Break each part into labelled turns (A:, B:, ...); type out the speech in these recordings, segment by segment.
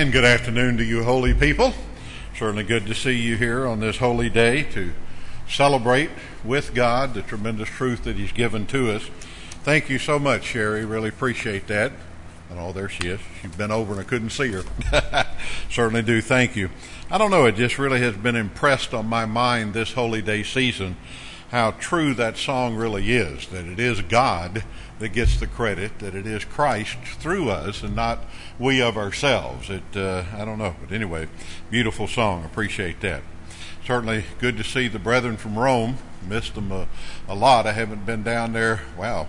A: And good afternoon to you holy people. Certainly good to see you here on this holy day to celebrate with God the tremendous truth that He's given to us. Thank you so much, Sherry. Really appreciate that. And oh, there she is. She's been over and I couldn't see her. Certainly do. Thank you. I don't know, it just really has been impressed on my mind this holy day season how true that song really is, that it is God that gets the credit, that it is Christ through us and not we of ourselves. I don't know, but anyway, beautiful song. Appreciate that. Certainly good to see the brethren from Rome. Missed them a lot. I haven't been down there,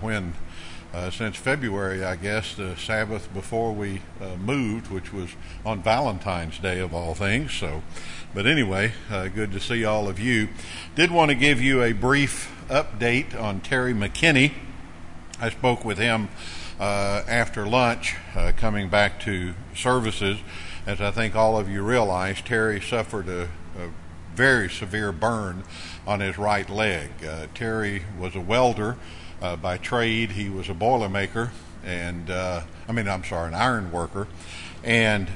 A: since February, I guess, the Sabbath before we moved, which was on Valentine's Day of all things. But anyway, good to see all of you. Did want to give you a brief update on Terry McKinney. I spoke with him after lunch, coming back to services. As I think all of you realize, Terry suffered a very severe burn on his right leg. Terry was a welder by trade. He was a Boilermaker, and an iron worker, and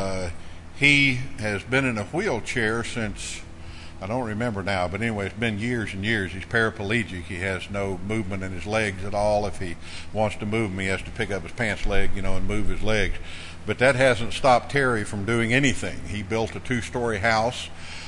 A: he has been in a wheelchair since, I don't remember now, but anyway, it's been years and years. He's paraplegic. He has no movement in his legs at all. If he wants to move them, he has to pick up his pants leg, and move his legs. But that hasn't stopped Terry from doing anything. He built a 2-story house,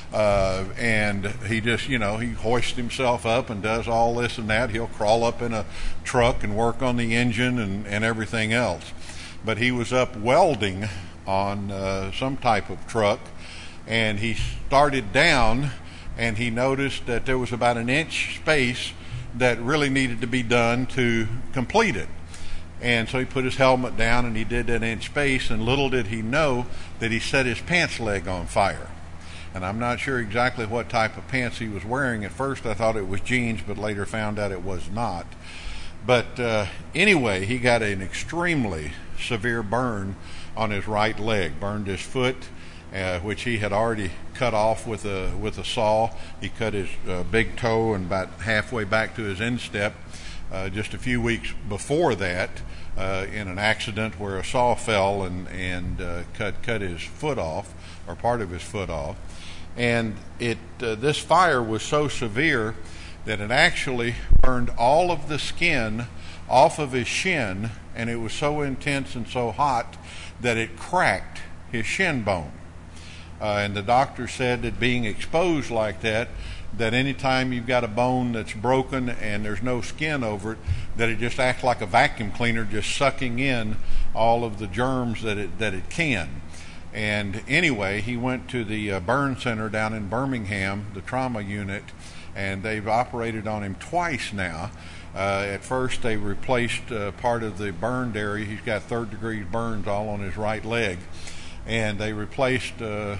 A: and he just, he hoists himself up and does all this and that. He'll crawl up in a truck and work on the engine and everything else. But he was up welding on some type of truck, and he started down, and he noticed that there was about an inch space that really needed to be done to complete it. And so he put his helmet down and he did that inch space, and little did he know that he set his pants leg on fire. And I'm not sure exactly what type of pants he was wearing. At first I thought it was jeans, but later found out it was not. But anyway, he got an extremely severe burn on his right leg. Burned his foot, which he had already cut off with a saw. He cut his big toe and about halfway back to his instep just a few weeks before that in an accident where a saw fell and cut his foot off, or part of his foot off. And this fire was so severe that it actually burned all of the skin off of his shin, and it was so intense and so hot that it cracked his shin bone. And the doctor said that being exposed like that anytime you've got a bone that's broken and there's no skin over it, that it just acts like a vacuum cleaner, just sucking in all of the germs that it can. And anyway, he went to the burn center down in Birmingham, the trauma unit, and they've operated on him twice now. At first, they replaced part of the burned area. He's got third-degree burns all on his right leg. And they replaced a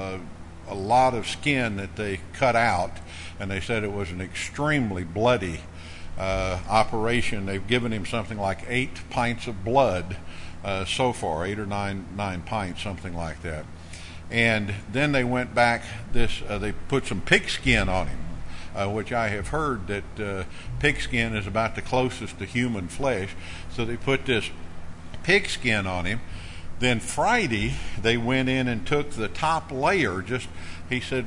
A: lot of skin that they cut out, and they said it was an extremely bloody operation. They've given him something like 8 pints of blood so far, 8 or 9 pints, something like that. And then they went back, they put some pig skin on him, which I have heard that pig skin is about the closest to human flesh. So they put this pig skin on him. Then Friday, they went in and took the top layer, he said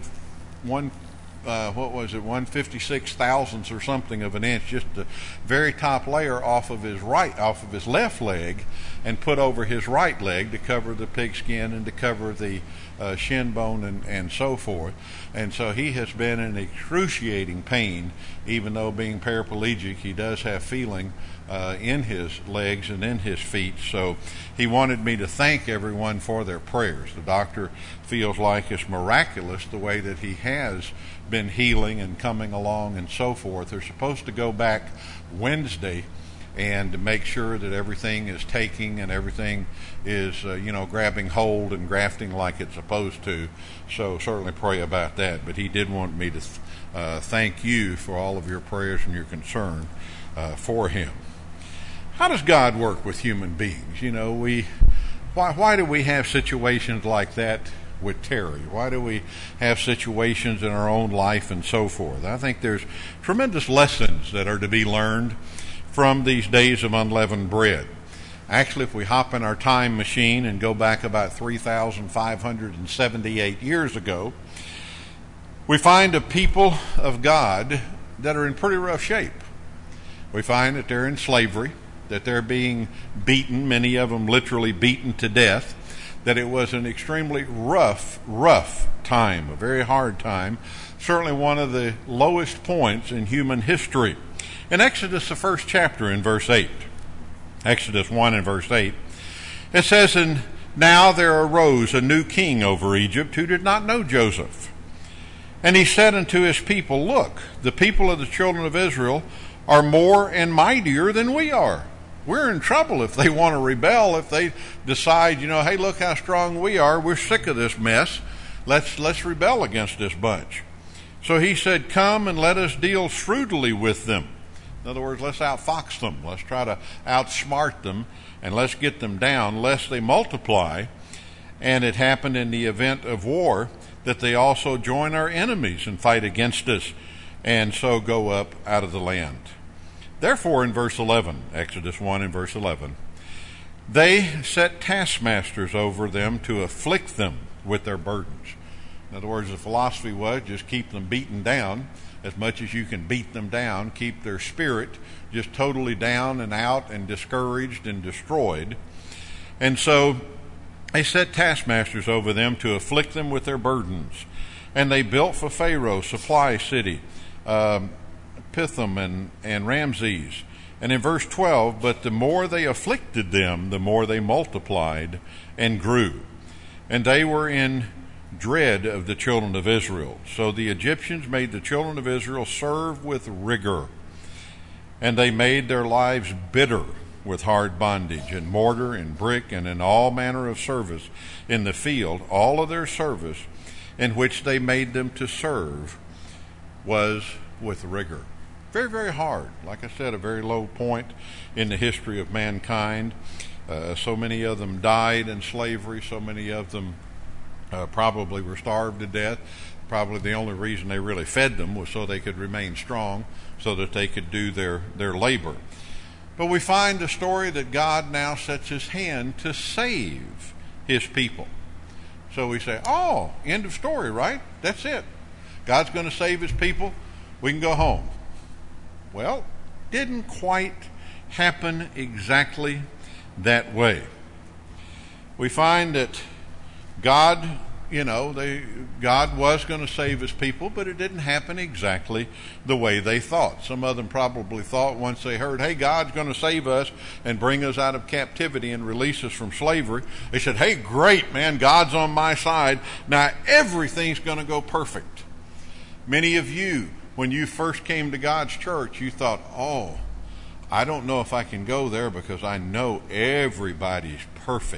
A: 156 thousandths or something of an inch, just the very top layer off of his left leg, and put over his right leg to cover the pig skin and to cover the shin bone and so forth. And so he has been in excruciating pain, even though being paraplegic, he does have feeling in his legs and in his feet. So he wanted me to thank everyone for their prayers. The doctor feels like it's miraculous the way that he has been healing and coming along and so forth. They're supposed to go back Wednesday and to make sure that everything is taking and everything is grabbing hold and grafting like it's supposed to. So certainly pray about that. But he did want me to thank you for all of your prayers and your concern for him. How does God work with human beings? Why do we have situations like that with Terry? Why do we have situations in our own life and so forth? I think there's tremendous lessons that are to be learned from these days of unleavened bread. Actually, if we hop in our time machine and go back about 3,578 years ago, we find a people of God that are in pretty rough shape. We find that they're in slavery, that they're being beaten, many of them literally beaten to death, that it was an extremely rough time, a very hard time, certainly one of the lowest points in human history. In Exodus, the first chapter, in verse 8, Exodus 1 and verse 8, it says, "And now there arose a new king over Egypt who did not know Joseph. And he said unto his people, Look, the people of the children of Israel are more and mightier than we are." We're in trouble if they want to rebel, if they decide, hey, look how strong we are. We're sick of this mess. Let's rebel against this bunch. So he said, "Come and let us deal shrewdly with them." In other words, let's outfox them. Let's try to outsmart them, and let's get them down, lest they multiply. And it happened in the event of war that they also join our enemies and fight against us, and so go up out of the land. Therefore, in verse 11, Exodus 1 and verse 11, "They set taskmasters over them to afflict them with their burdens." In other words, the philosophy was just keep them beaten down as much as you can beat them down, keep their spirit just totally down and out and discouraged and destroyed. And so they set taskmasters over them to afflict them with their burdens. And they built for Pharaoh supply city, Pithom and Ramses. And in verse 12, "But the more they afflicted them, the more they multiplied and grew. And they were in dread of the children of Israel. So the Egyptians made the children of Israel serve with rigor. And they made their lives bitter with hard bondage, and mortar and brick, and in all manner of service in the field. All of their service in which they made them to serve was with rigor." Very, very hard. Like I said, a very low point in the history of mankind. So many of them died in slavery. So many of them probably were starved to death. Probably the only reason they really fed them was so they could remain strong, so that they could do their labor. But we find the story that God now sets his hand to save his people. So we say, oh, end of story, right? That's it. God's going to save his people. We can go home. Well, didn't quite happen exactly that way. We find that God was going to save his people, but it didn't happen exactly the way they thought. Some of them probably thought once they heard, hey, God's going to save us and bring us out of captivity and release us from slavery, they said, hey, great, man, God's on my side. Now everything's going to go perfect. Many of you, when you first came to God's church, you thought, oh, I don't know if I can go there because I know everybody's perfect.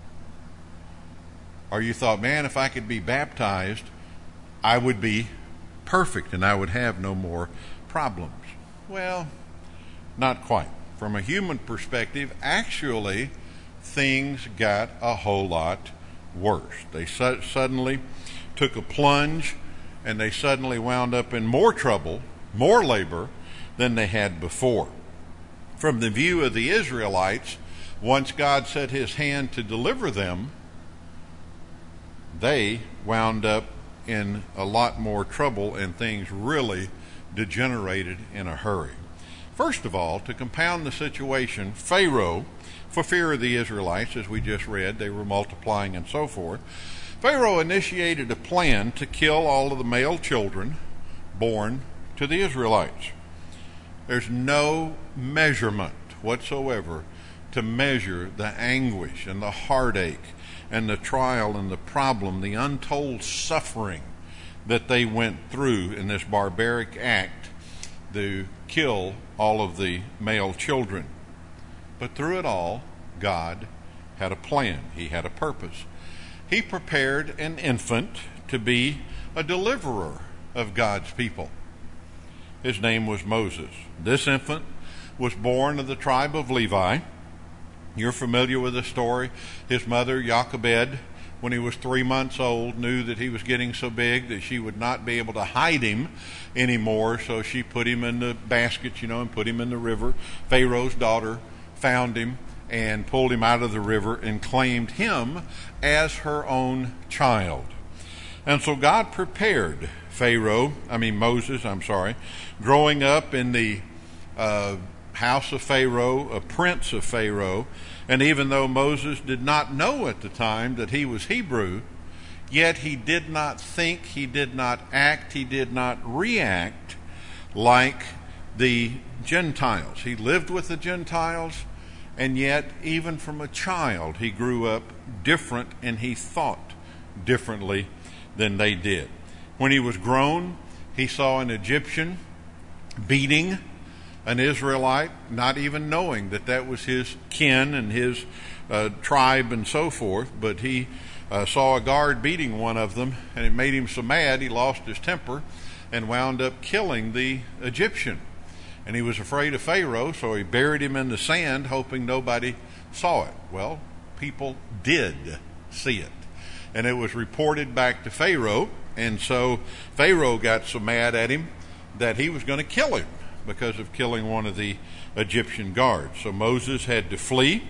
A: Or you thought, man, if I could be baptized, I would be perfect and I would have no more problems. Well, not quite. From a human perspective, actually, things got a whole lot worse. They suddenly took a plunge, and they suddenly wound up in more trouble, more labor than they had before. From the view of the Israelites, once God set his hand to deliver them, they wound up in a lot more trouble, and things really degenerated in a hurry. First of all, to compound the situation, Pharaoh, for fear of the Israelites, as we just read, they were multiplying and so forth, Pharaoh initiated a plan to kill all of the male children born to the Israelites. There's no measurement whatsoever to measure the anguish and the heartache and the trial and the problem, the untold suffering that they went through in this barbaric act to kill all of the male children. But through it all, God had a plan. He had a purpose. He prepared an infant to be a deliverer of God's people. His name was Moses. This infant was born of the tribe of Levi. You're familiar with the story. His mother, Jochebed, when he was 3 months old, knew that he was getting so big that she would not be able to hide him anymore, so she put him in the basket, and put him in the river. Pharaoh's daughter found him and pulled him out of the river and claimed him as her own child. And so God prepared Moses, growing up in the house of Pharaoh, a prince of Pharaoh. And even though Moses did not know at the time that he was Hebrew, yet he did not think, he did not act, he did not react like the Gentiles. He lived with the Gentiles, and yet even from a child he grew up different, and he thought differently than they did. When he was grown, he saw an Egyptian beating an Israelite, not even knowing that that was his kin and his tribe and so forth, but he saw a guard beating one of them, and it made him so mad he lost his temper and wound up killing the Egyptian. And he was afraid of Pharaoh, so he buried him in the sand, hoping nobody saw it. Well, people did see it, and it was reported back to Pharaoh, and so Pharaoh got so mad at him that he was going to kill him because of killing one of the Egyptian guards. So Moses had to flee,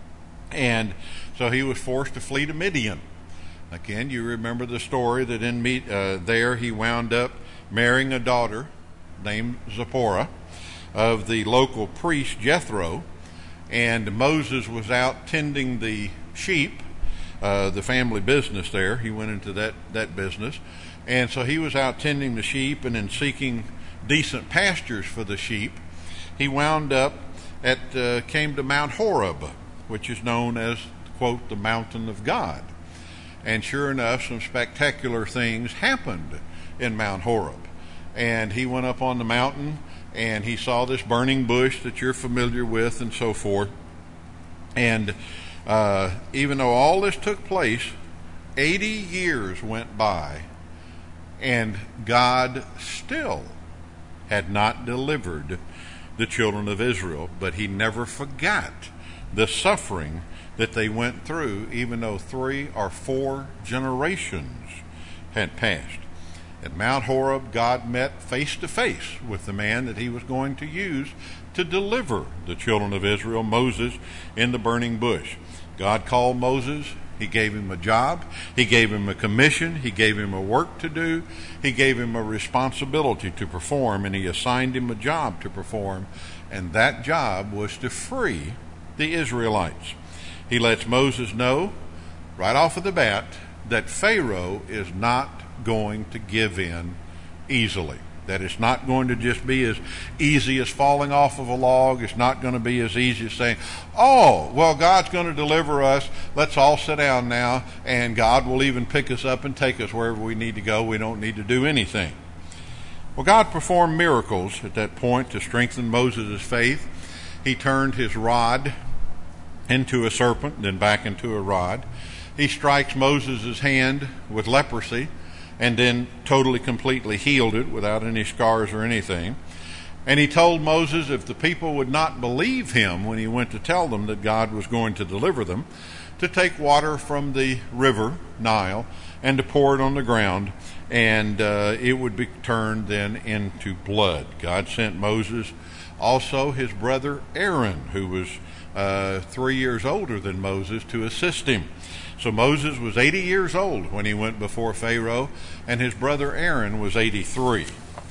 A: and so he was forced to flee to Midian. Again, you remember the story that there he wound up marrying a daughter named Zipporah of the local priest Jethro, and Moses was out tending the sheep, the family business there. He went into that business, and so he was out tending the sheep and in seeking decent pastures for the sheep. He wound up came to Mount Horeb, which is known as, quote, the mountain of God. And sure enough, some spectacular things happened in Mount Horeb. And he went up on the mountain, and he saw this burning bush that you're familiar with and so forth. And even though all this took place, 80 years went by, and God still had not delivered the children of Israel, but he never forgot the suffering that they went through, even though 3 or 4 generations had passed. At Mount Horeb, God met face to face with the man that he was going to use to deliver the children of Israel, Moses, in the burning bush. God called Moses. He gave him a job. He gave him a commission. He gave him a work to do. He gave him a responsibility to perform, and he assigned him a job to perform, and that job was to free the Israelites. He lets Moses know right off of the bat that Pharaoh is not going to give in easily. That it's not going to just be as easy as falling off of a log. It's not going to be as easy as saying, oh, well, God's going to deliver us. Let's all sit down now, and God will even pick us up and take us wherever we need to go. We don't need to do anything. Well, God performed miracles at that point to strengthen Moses' faith. He turned his rod into a serpent, then back into a rod. He strikes Moses' hand with leprosy, and then totally, completely healed it without any scars or anything. And he told Moses if the people would not believe him when he went to tell them that God was going to deliver them, to take water from the river Nile and to pour it on the ground, and it would be turned then into blood. God sent Moses also his brother Aaron, who was 3 years older than Moses, to assist him. So Moses was 80 years old when he went before Pharaoh, and his brother Aaron was 83.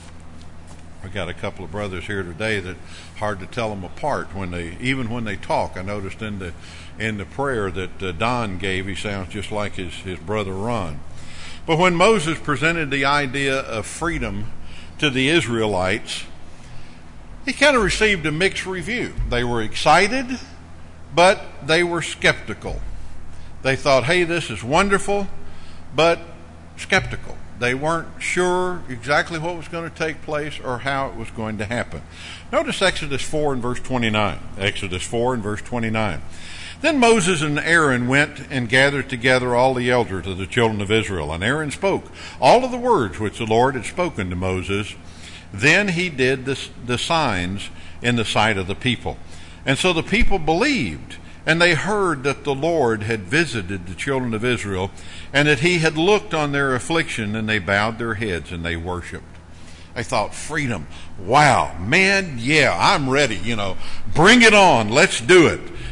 A: We got a couple of brothers here today that hard to tell them apart even when they talk. I noticed in the prayer that Don gave, he sounds just like his brother Ron. But when Moses presented the idea of freedom to the Israelites, he kind of received a mixed review. They were excited, but they were skeptical. They thought, hey, this is wonderful, but skeptical. They weren't sure exactly what was going to take place or how it was going to happen. Notice Exodus 4 and verse 29. Exodus 4 and verse 29. Then Moses and Aaron went and gathered together all the elders of the children of Israel. And Aaron spoke all of the words which the Lord had spoken to Moses. Then he did the signs in the sight of the people. And so the people believed. And they heard that the Lord had visited the children of Israel, and that he had looked on their affliction, and they bowed their heads and they worshiped. They thought, freedom. Wow, man, yeah, I'm ready. Bring it on. Let's do it.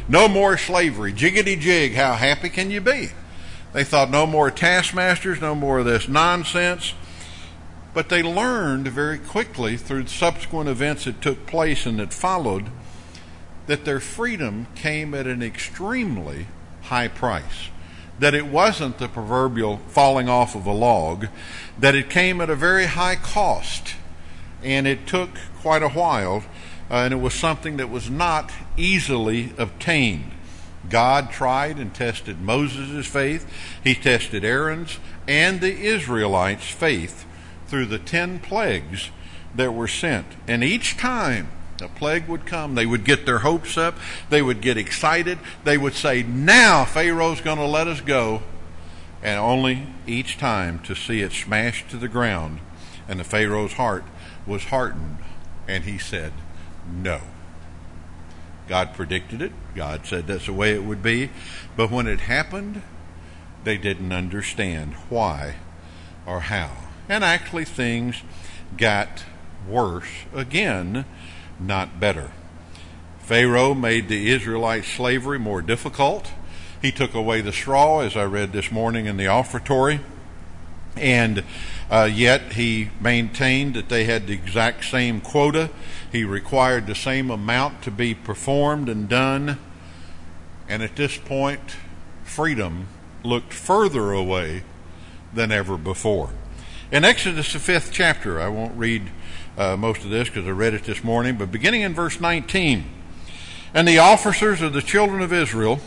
A: No more slavery. Jiggity jig, how happy can you be? They thought no more taskmasters, no more of this nonsense. But they learned very quickly through subsequent events that took place and that followed that their freedom came at an extremely high price. That it wasn't the proverbial falling off of a log, that it came at a very high cost. And it took quite a while, and it was something that was not easily obtained. God tried and tested Moses' faith. He tested Aaron's and the Israelites' faith through the 10 plagues that were sent. And each time a plague would come, they would get their hopes up. They would get excited. They would say, now Pharaoh's going to let us go. And only each time to see it smashed to the ground. And the Pharaoh's heart was hardened. And he said, no. God predicted it. God said that's the way it would be. But when it happened, they didn't understand why or how. And actually things got worse again, not better. Pharaoh made the Israelite slavery more difficult. He took away the straw, as I read this morning in the offertory. And yet he maintained that they had the exact same quota. He required the same amount to be performed and done. And at this point, freedom looked further away than ever before. In Exodus, the 5th chapter, I won't read most of this because I read it this morning, but beginning in verse 19, and the officers of the children of Israel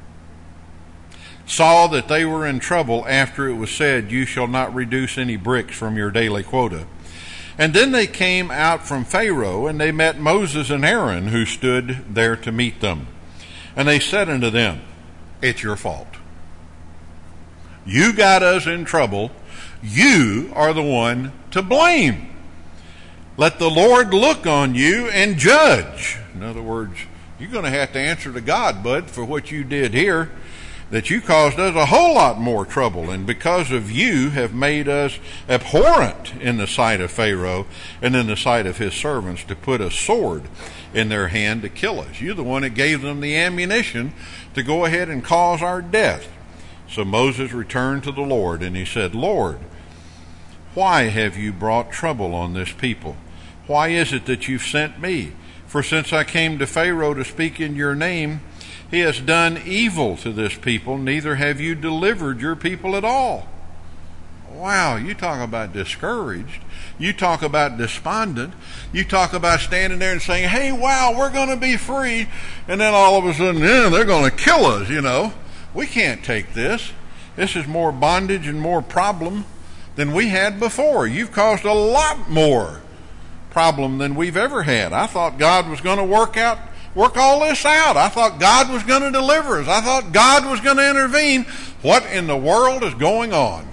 A: saw that they were in trouble after it was said, you shall not reduce any bricks from your daily quota. And then they came out from Pharaoh, and they met Moses and Aaron, who stood there to meet them. And they said unto them, it's your fault. You got us in trouble. You are the one to blame. Let the Lord look on you and judge. In other words, you're going to have to answer to God, bud, for what you did here, that you caused us a whole lot more trouble, and because of you have made us abhorrent in the sight of Pharaoh and in the sight of his servants, to put a sword in their hand to kill us. You're the one that gave them the ammunition to go ahead and cause our death. So Moses returned to the Lord, and he said, Lord, why have you brought trouble on this people? Why is it that you've sent me? For since I came to Pharaoh to speak in your name, he has done evil to this people, neither have you delivered your people at all. Wow, you talk about discouraged. You talk about despondent. You talk about standing there and saying, hey, wow, we're going to be free. And then all of a sudden, they're going to kill us, We can't take this. This is more bondage and more problem than we had before. You've caused a lot more problem than we've ever had. I thought God was going to work all this out. I thought God was going to deliver us. I thought God was going to intervene. What in the world is going on?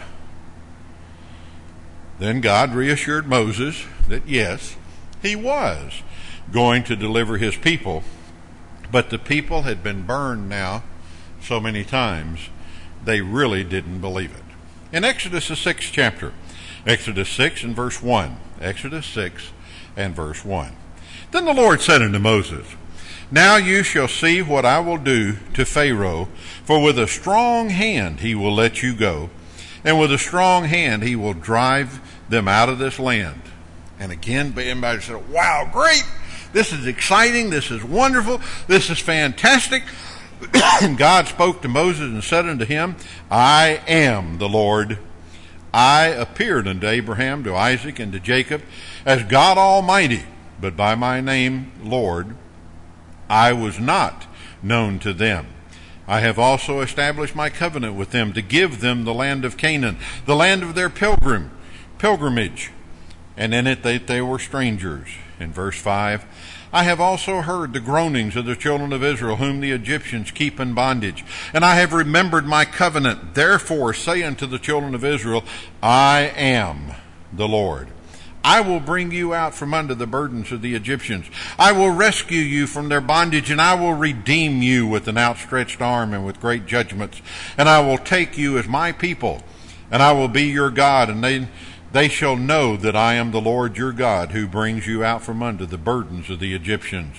A: Then God reassured Moses that yes, he was going to deliver his people, but the people had been burned now so many times, they really didn't believe it. In Exodus, the 6th chapter, Exodus 6 and verse 1, Exodus 6 and verse 1. Then the Lord said unto Moses, now you shall see what I will do to Pharaoh, for with a strong hand he will let you go, and with a strong hand he will drive them out of this land. And again, everybody said, wow, great, this is exciting, this is wonderful, this is fantastic. And God spoke to Moses and said unto him, I am the Lord. I appeared unto Abraham, to Isaac, and to Jacob as God Almighty, but by my name, Lord, I was not known to them. I have also established my covenant with them to give them the land of Canaan, the land of their pilgrimage, and in it they were strangers. In verse 5, I have also heard the groanings of the children of Israel, whom the Egyptians keep in bondage, and I have remembered my covenant. Therefore say unto the children of Israel, I am the Lord. I will bring you out from under the burdens of the Egyptians. I will rescue you from their bondage, and I will redeem you with an outstretched arm and with great judgments. And I will take you as my people, and I will be your God, and they shall know that I am the Lord your God, who brings you out from under the burdens of the Egyptians.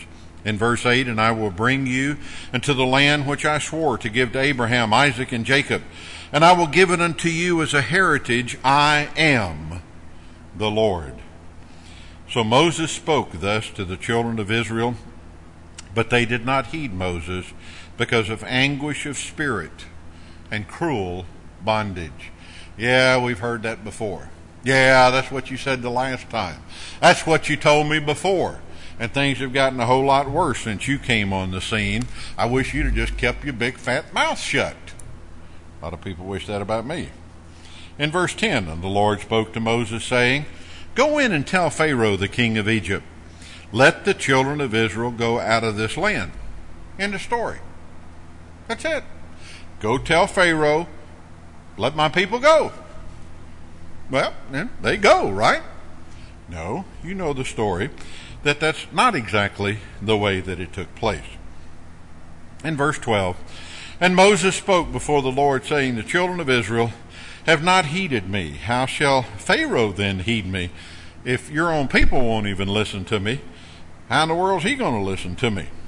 A: In verse 8, and I will bring you into the land which I swore to give to Abraham, Isaac, and Jacob, and I will give it unto you as a heritage. I am the Lord. So Moses spoke thus to the children of Israel, but they did not heed Moses because of anguish of spirit and cruel bondage. Yeah, we've heard that before. Yeah, that's what you said the last time. That's what you told me before. And things have gotten a whole lot worse since you came on the scene. I wish you'd have just kept your big fat mouth shut. A lot of people wish that about me. In verse 10, and the Lord spoke to Moses, saying, Go in and tell Pharaoh the king of Egypt, let the children of Israel go out of this land. End of story. That's it. Go tell Pharaoh, let my people go. Well, then they go, right? No, you know the story, that's not exactly the way that it took place. In verse 12, and Moses spoke before the Lord, saying, The children of Israel have not heeded me. How shall Pharaoh then heed me? If your own people won't even listen to me, how in the world is he going to listen to me?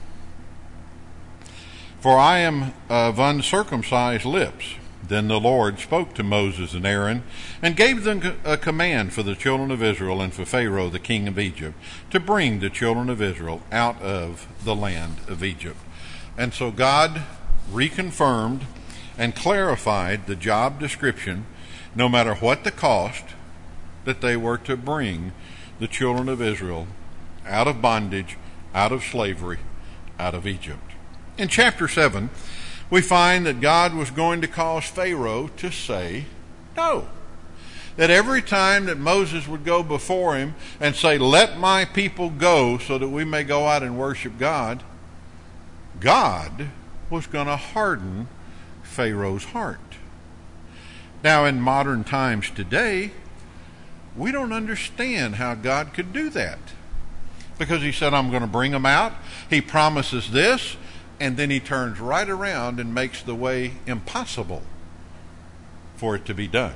A: For I am of uncircumcised lips. Then the Lord spoke to Moses and Aaron, and gave them a command for the children of Israel and for Pharaoh the king of Egypt, to bring the children of Israel out of the land of Egypt. And so God reconfirmed and clarified the job description, no matter what the cost, that they were to bring the children of Israel out of bondage, out of slavery, out of Egypt. In chapter 7, we find that God was going to cause Pharaoh to say no. That every time that Moses would go before him and say, let my people go so that we may go out and worship God, God was going to harden Pharaoh's heart. Now, in modern times today, we don't understand how God could do that. Because he said, I'm going to bring them out. He promises this. And then he turns right around and makes the way impossible for it to be done.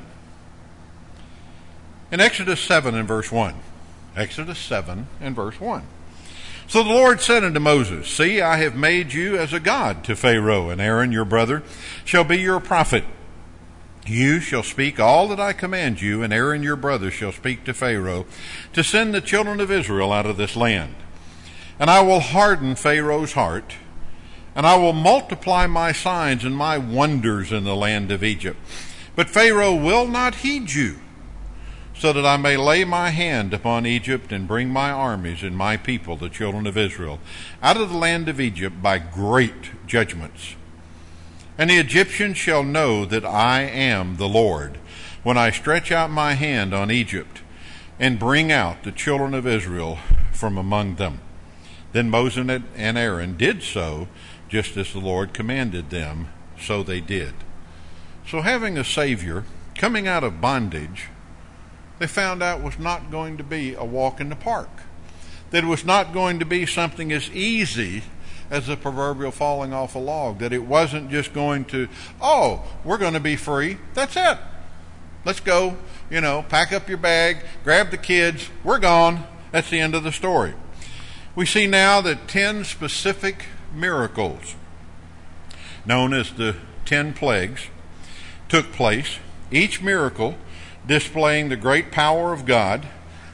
A: In Exodus 7 and verse 1. Exodus 7 and verse 1. So the Lord said unto Moses, See, I have made you as a god to Pharaoh, and Aaron your brother shall be your prophet. You shall speak all that I command you, and Aaron your brother shall speak to Pharaoh, to send the children of Israel out of this land. And I will harden Pharaoh's heart, and I will multiply my signs and my wonders in the land of Egypt. But Pharaoh will not heed you, so that I may lay my hand upon Egypt and bring my armies and my people, the children of Israel, out of the land of Egypt by great judgments. And the Egyptians shall know that I am the Lord, when I stretch out my hand on Egypt and bring out the children of Israel from among them. Then Moses and Aaron did so, just as the Lord commanded them, so they did. So having a Savior coming out of bondage, they found out was not going to be a walk in the park. That it was not going to be something as easy as the proverbial falling off a log. That it wasn't just going to, we're going to be free. That's it. Let's go, pack up your bag, grab the kids, we're gone. That's the end of the story. We see now that 10 specific miracles, known as the 10 plagues, took place, each miracle displaying the great power of God,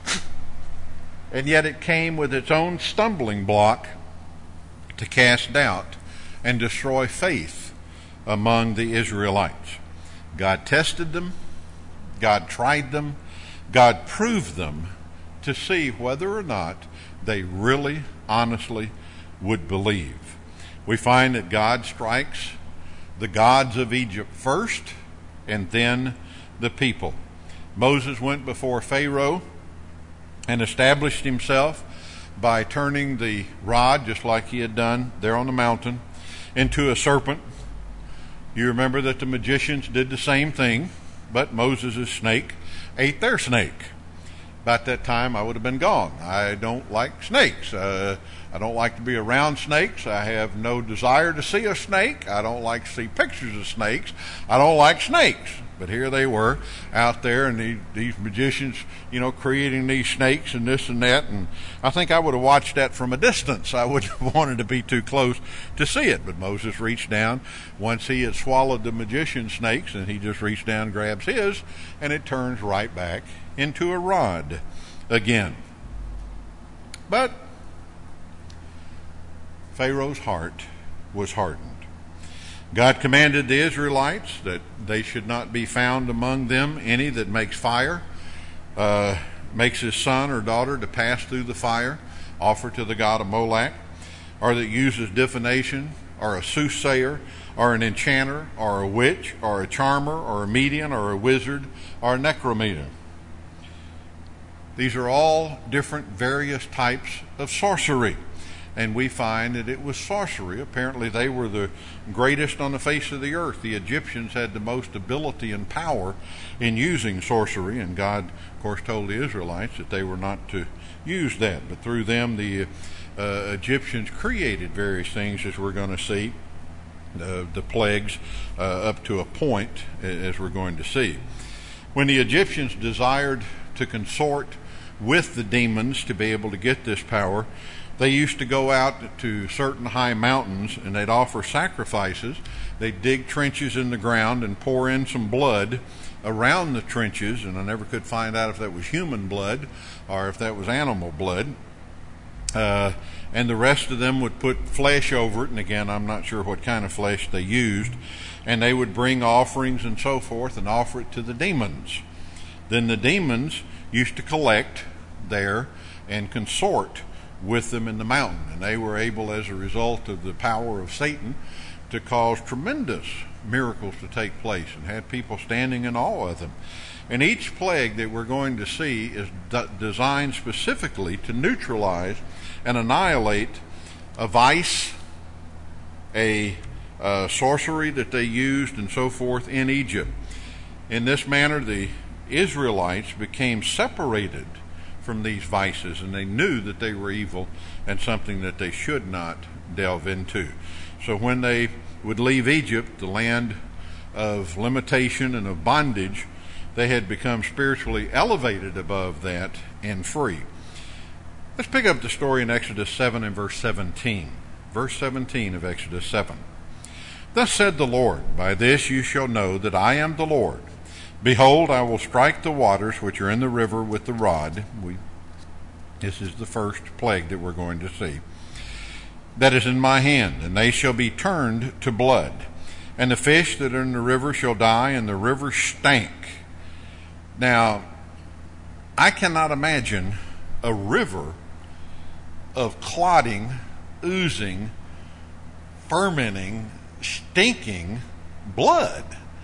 A: and yet it came with its own stumbling block to cast doubt and destroy faith among the Israelites. God tested them, God tried them, God proved them to see whether or not they really, honestly would believe. We find that God strikes the gods of Egypt first, and then the people. Moses went before Pharaoh and established himself by turning the rod, just like he had done there on the mountain, into a serpent. You remember that the magicians did the same thing, but Moses' snake ate their snake. About that time, I would have been gone. I don't like snakes. I don't like to be around snakes. I have no desire to see a snake. I don't like to see pictures of snakes. I don't like snakes. But here they were out there, and these magicians, creating these snakes and this and that. And I think I would have watched that from a distance. I wouldn't have wanted to be too close to see it. But Moses reached down once he had swallowed the magician snakes, and he just reached down, grabs his, and it turns right back into a rod again. But Pharaoh's heart was hardened. God commanded the Israelites that they should not be found among them any that makes fire, makes his son or daughter to pass through the fire, offered to the god of Molech, or that uses divination, or a soothsayer, or an enchanter, or a witch, or a charmer, or a medium, or a wizard, or a necromancer. These are all different various types of sorcery. And we find that it was sorcery. Apparently they were the greatest on the face of the earth. The Egyptians had the most ability and power in using sorcery, and God, of course, told the Israelites that they were not to use that. But through them, the Egyptians created various things, as we're going to see, the plagues up to a point, as we're going to see. When the Egyptians desired to consort with the demons to be able to get this power, they used to go out to certain high mountains and they'd offer sacrifices. They'd dig trenches in the ground and pour in some blood around the trenches, and I never could find out if that was human blood or if that was animal blood. And the rest of them would put flesh over it, and again, I'm not sure what kind of flesh they used, and they would bring offerings and so forth and offer it to the demons. Then the demons used to collect there and consort with them in the mountain, and they were able, as a result of the power of Satan, to cause tremendous miracles to take place and had people standing in awe of them. And each plague that we're going to see is designed specifically to neutralize and annihilate a vice, a sorcery that they used and so forth in Egypt. In this manner, the Israelites became separated from these vices, and they knew that they were evil and something that they should not delve into. So when they would leave Egypt, the land of limitation and of bondage, they had become spiritually elevated above that and free. Let's pick up the story in Exodus 7 and verse 17. Verse 17 of Exodus 7. Thus said the Lord, by this you shall know that I am the Lord. Behold, I will strike the waters which are in the river with the rod. This is the first plague that we're going to see. That is in my hand, and they shall be turned to blood. And the fish that are in the river shall die, and the river stank. Now, I cannot imagine a river of clotting, oozing, fermenting, stinking blood.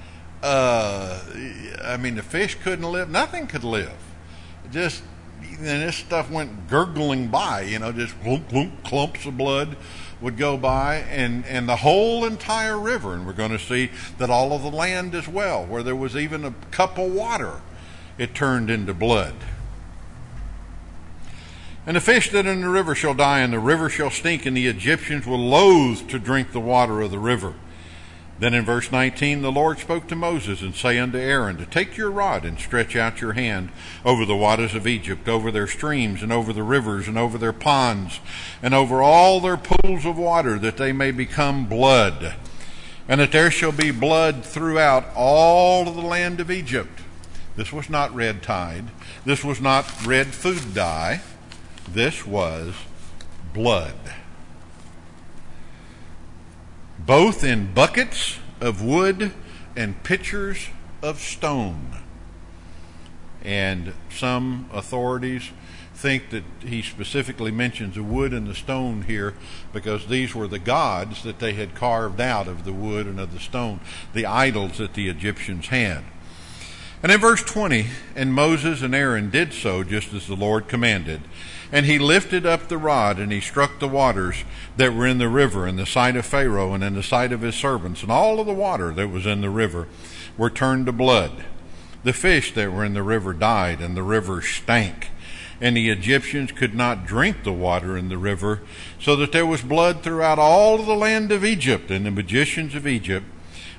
A: The fish couldn't live. Nothing could live. And this stuff went gurgling by, just glump, glump, clumps of blood would go by, and the whole entire river. And we're going to see that all of the land as well, where there was even a cup of water, it turned into blood. And the fish that are in the river shall die, and the river shall stink, and the Egyptians will loathe to drink the water of the river. Then in verse 19, the Lord spoke to Moses and say unto Aaron, to take your rod and stretch out your hand over the waters of Egypt, over their streams and over the rivers and over their ponds and over all their pools of water, that they may become blood. And that there shall be blood throughout all of the land of Egypt. This was not red tide. This was not red food dye. This was blood. Both in buckets of wood and pitchers of stone. And some authorities think that he specifically mentions the wood and the stone here because these were the gods that they had carved out of the wood and of the stone, the idols that the Egyptians had. And in verse 20, and Moses and Aaron did so just as the Lord commanded. And he lifted up the rod, and he struck the waters that were in the river in the sight of Pharaoh and in the sight of his servants. And all of the water that was in the river were turned to blood. The fish that were in the river died, and the river stank. And the Egyptians could not drink the water in the river, so that there was blood throughout all of the land of Egypt. And the magicians of Egypt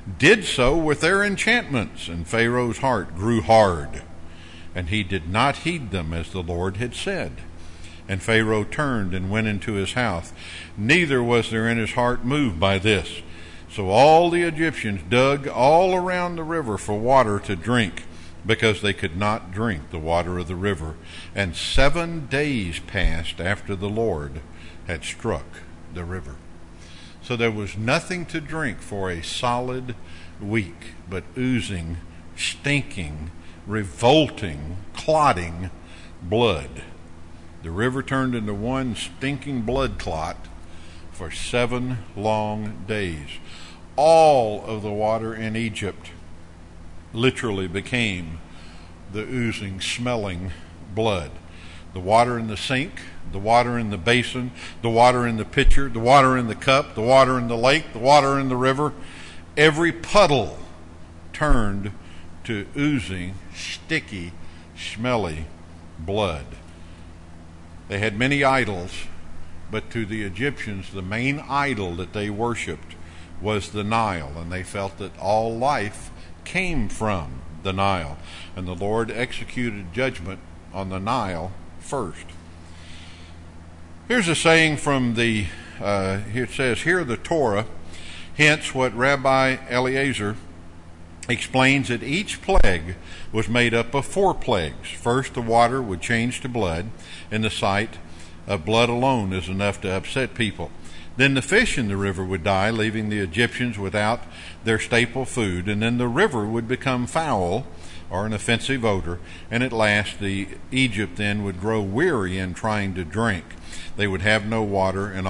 A: did so with their enchantments, and Pharaoh's heart grew hard, and he did not heed them as the Lord had said. And Pharaoh turned and went into his house. Neither was there in his heart moved by this. So all the Egyptians dug all around the river for water to drink, because they could not drink the water of the river. And 7 days passed after the Lord had struck the river. So there was nothing to drink for a solid week but oozing, stinking, revolting, clotting blood. The river turned into one stinking blood clot for 7 long days. All of the water in Egypt literally became the oozing, smelling blood. The water in the sink, the water in the basin, the water in the pitcher, the water in the cup, the water in the lake, the water in the river, every puddle turned to oozing, sticky, smelly blood. They had many idols, but to the Egyptians, the main idol that they worshipped was the Nile, and they felt that all life came from the Nile, and the Lord executed judgment on the Nile first. Here's a saying from the, it says, "Hear the Torah," hence what Rabbi Eliezer explains that each plague was made up of 4 plagues. First, the water would change to blood, and the sight of blood alone is enough to upset people. Then the fish in the river would die, leaving the Egyptians without their staple food, and then the river would become foul, or an offensive odor, and at last Egypt then would grow weary in trying to drink. They would have no water, and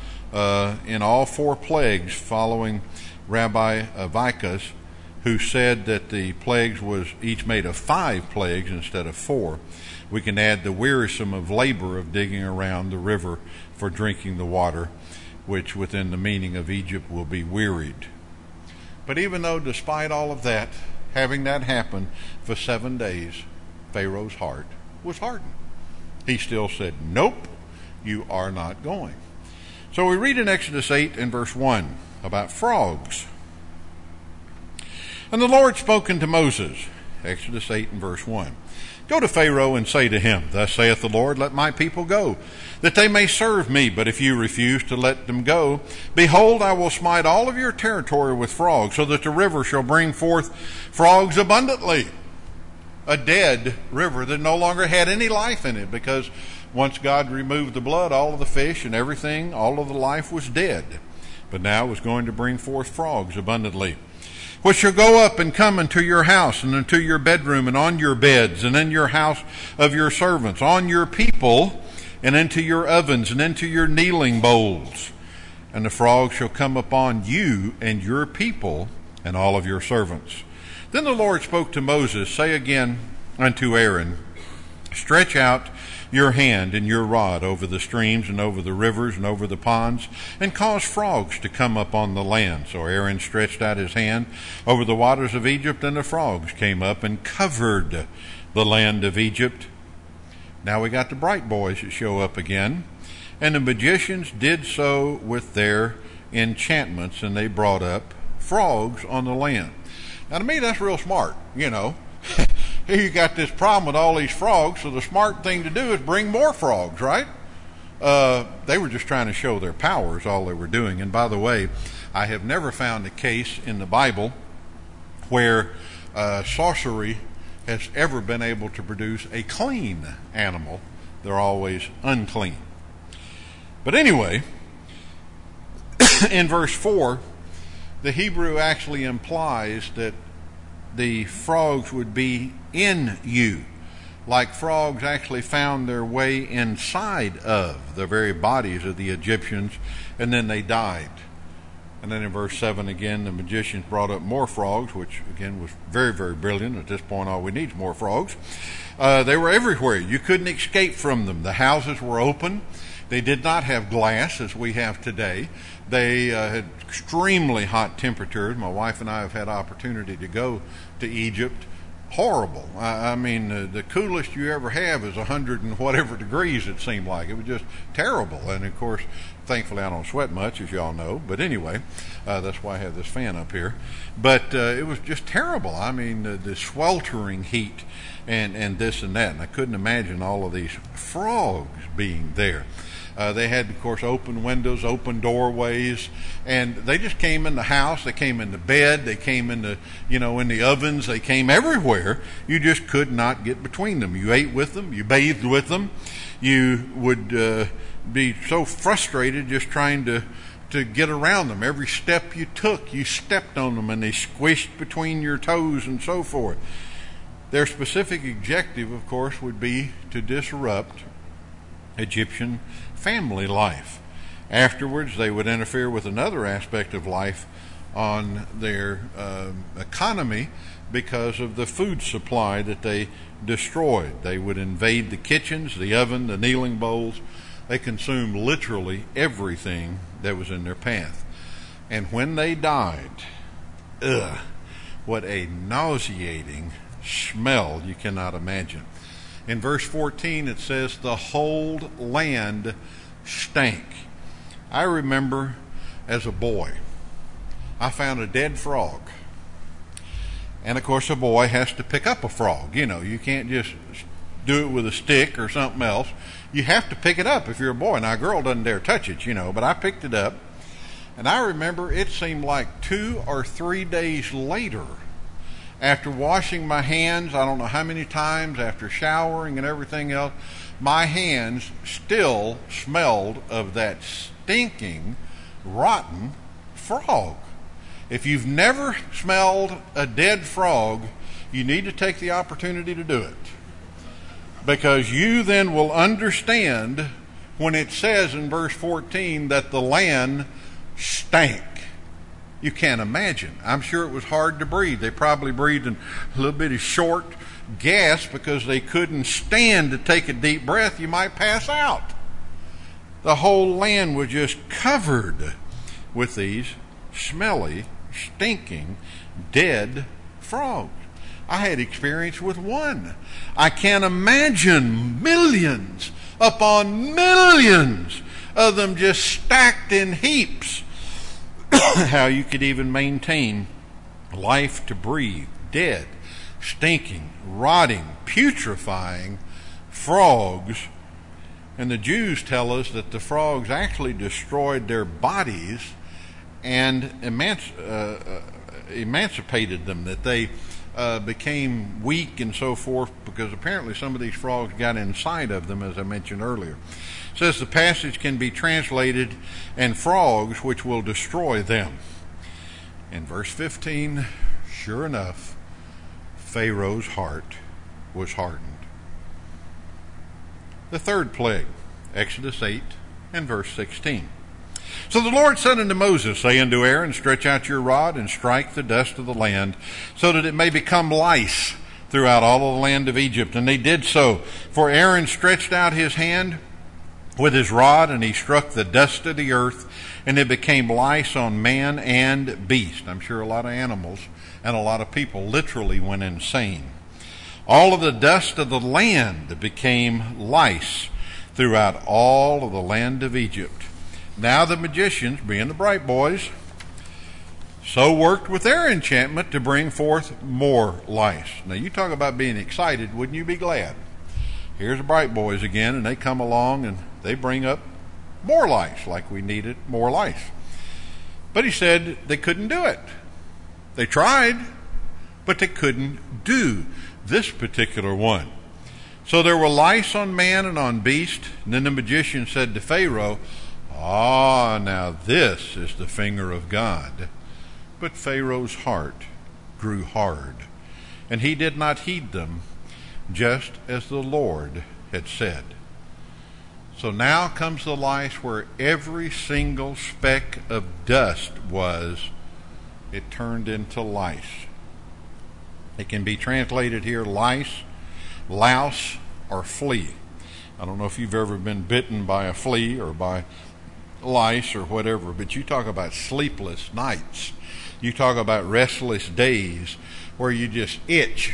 A: in all 4 plagues following Rabbi Avikas, who said that the plagues was each made of 5 plagues instead of 4, we can add the wearisome of labor of digging around the river for drinking the water, which within the meaning of Egypt will be wearied. But even though despite all of that, having that happen for 7 days, Pharaoh's heart was hardened. He still said, "Nope, you are not going." So we read in Exodus 8 and verse 1 about frogs. "And the Lord spoke unto Moses," Exodus 8 and verse 1, "Go to Pharaoh and say to him, Thus saith the Lord, Let my people go, that they may serve me. But if you refuse to let them go, behold, I will smite all of your territory with frogs, so that the river shall bring forth frogs abundantly." A dead river that no longer had any life in it, because once God removed the blood, all of the fish and everything, all of the life was dead. But now it was going to bring forth frogs abundantly, "which shall go up and come into your house, and into your bedroom, and on your beds, and in your house of your servants, on your people, and into your ovens, and into your kneading bowls. And the frogs shall come upon you and your people, and all of your servants." Then the Lord spoke to Moses, "Say again unto Aaron, Stretch out your hand and your rod over the streams and over the rivers and over the ponds, and cause frogs to come up on the land." So Aaron stretched out his hand over the waters of Egypt, and the frogs came up and covered the land of Egypt. Now we got the bright boys that show up again. "And the magicians did so with their enchantments, and they brought up frogs on the land." Now to me that's real smart, you know. Here you got this problem with all these frogs, so the smart thing to do is bring more frogs, right? They were just trying to show their power is all they were doing. And by the way, I have never found a case in the Bible where sorcery has ever been able to produce a clean animal. They're always unclean. But anyway, in verse 4, the Hebrew actually implies that the frogs would be in you, like frogs actually found their way inside of the very bodies of the Egyptians, and then they died. And then in verse 7 again, the magicians brought up more frogs, which again was very, very brilliant. At this point, all we need is more frogs. They were everywhere. You couldn't escape from them. The houses were open. They did not have glass as we have today. They had extremely hot temperatures. My wife and I have had opportunity to go to Egypt horrible. I mean, the coolest you ever have is 100 and whatever degrees it seemed like. It was just terrible. And of course, thankfully I don't sweat much, as y'all know. But anyway, that's why I have this fan up here. But it was just terrible. I mean, the sweltering heat and this and that. And I couldn't imagine all of these frogs being there. They had, of course, open windows, open doorways, and they just came in the house. They came in the bed. They came in the, in the ovens. They came everywhere. You just could not get between them. You ate with them. You bathed with them. You would be so frustrated just trying to get around them. Every step you took, you stepped on them, and they squished between your toes and so forth. Their specific objective, of course, would be to disrupt Egyptian family life. Afterwards, they would interfere with another aspect of life on their economy because of the food supply that they destroyed. They would invade the kitchens, the oven, the kneeling bowls. They consumed literally everything that was in their path. And when they died, what a nauseating smell you cannot imagine. In verse 14 it says, the whole land stank. I remember as a boy, I found a dead frog. And of course a boy has to pick up a frog. You can't just do it with a stick or something else. You have to pick it up if you're a boy. Now a girl doesn't dare touch it, but I picked it up. And I remember it seemed like 2 or 3 days later, after washing my hands, I don't know how many times, after showering and everything else, my hands still smelled of that stinking, rotten frog. If you've never smelled a dead frog, you need to take the opportunity to do it. Because you then will understand when it says in verse 14 that the land stank. You can't imagine. I'm sure it was hard to breathe. They probably breathed in a little bit of short gas because they couldn't stand to take a deep breath. You might pass out. The whole land was just covered with these smelly, stinking, dead frogs. I had experience with one. I can't imagine millions upon millions of them just stacked in heaps. How you could even maintain life to breathe. Dead, stinking, rotting, putrefying frogs. And the Jews tell us that the frogs actually destroyed their bodies and emancipated them, that they became weak and so forth, because apparently some of these frogs got inside of them, as I mentioned earlier. It says the passage can be translated, and frogs which will destroy them. In verse 15, sure enough, Pharaoh's heart was hardened. The third plague, Exodus 8 and verse 16. So the Lord said unto Moses, say unto Aaron, stretch out your rod and strike the dust of the land, so that it may become lice throughout all the land of Egypt. And they did so. For Aaron stretched out his hand with his rod, and he struck the dust of the earth, and it became lice on man and beast. I'm sure a lot of animals and a lot of people literally went insane. All of the dust of the land became lice throughout all of the land of Egypt. Now the magicians, being the bright boys, so worked with their enchantment to bring forth more lice. Now you talk about being excited, wouldn't you be glad? Here's the bright boys again, and they come along and they bring up more lice, like we needed more lice. But he said they couldn't do it. They tried, but they couldn't do this particular one. So there were lice on man and on beast. And then the magician said to Pharaoh, now this is the finger of God. But Pharaoh's heart grew hard, and he did not heed them, just as the Lord had said. So now comes the lice where every single speck of dust was. It turned into lice. It can be translated here lice, louse, or flea. I don't know if you've ever been bitten by a flea or by lice or whatever, but you talk about sleepless nights. You talk about restless days where you just itch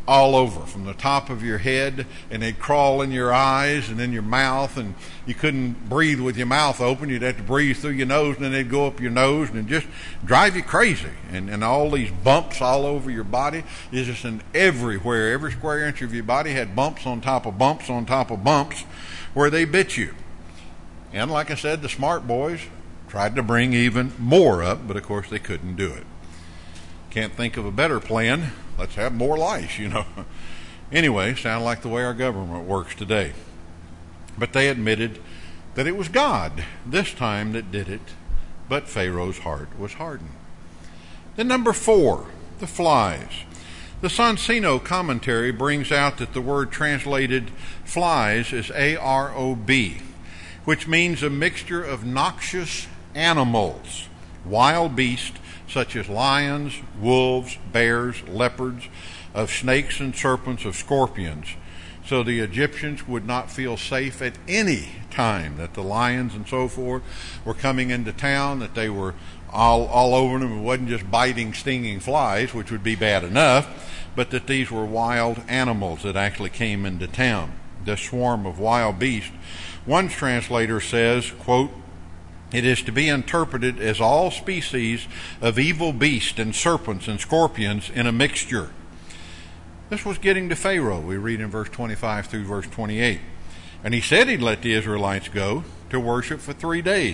A: all over, from the top of your head, and they'd crawl in your eyes and in your mouth, and you couldn't breathe with your mouth open. You'd have to breathe through your nose, and then they'd go up your nose and just drive you crazy. And all these bumps all over your body is just everywhere. Every square inch of your body had bumps on top of bumps on top of bumps where they bit you. And like I said, the smart boys tried to bring even more up, but of course they couldn't do it. Can't think of a better plan. Let's have more lice, Anyway, sound like the way our government works today. But they admitted that it was God this time that did it, but Pharaoh's heart was hardened. Then number 4, the flies. The Sonsino commentary brings out that the word translated flies is A-R-O-B, which means a mixture of noxious animals, wild beasts, such as lions, wolves, bears, leopards, of snakes and serpents, of scorpions. So the Egyptians would not feel safe at any time that the lions and so forth were coming into town, that they were all over them. It wasn't just biting, stinging flies, which would be bad enough, but that these were wild animals that actually came into town. This swarm of wild beasts. One translator says, quote, "It is to be interpreted as all species of evil beasts and serpents and scorpions in a mixture." This was getting to Pharaoh. We read in verse 25 through verse 28. And he said he'd let the Israelites go to worship for 3 days.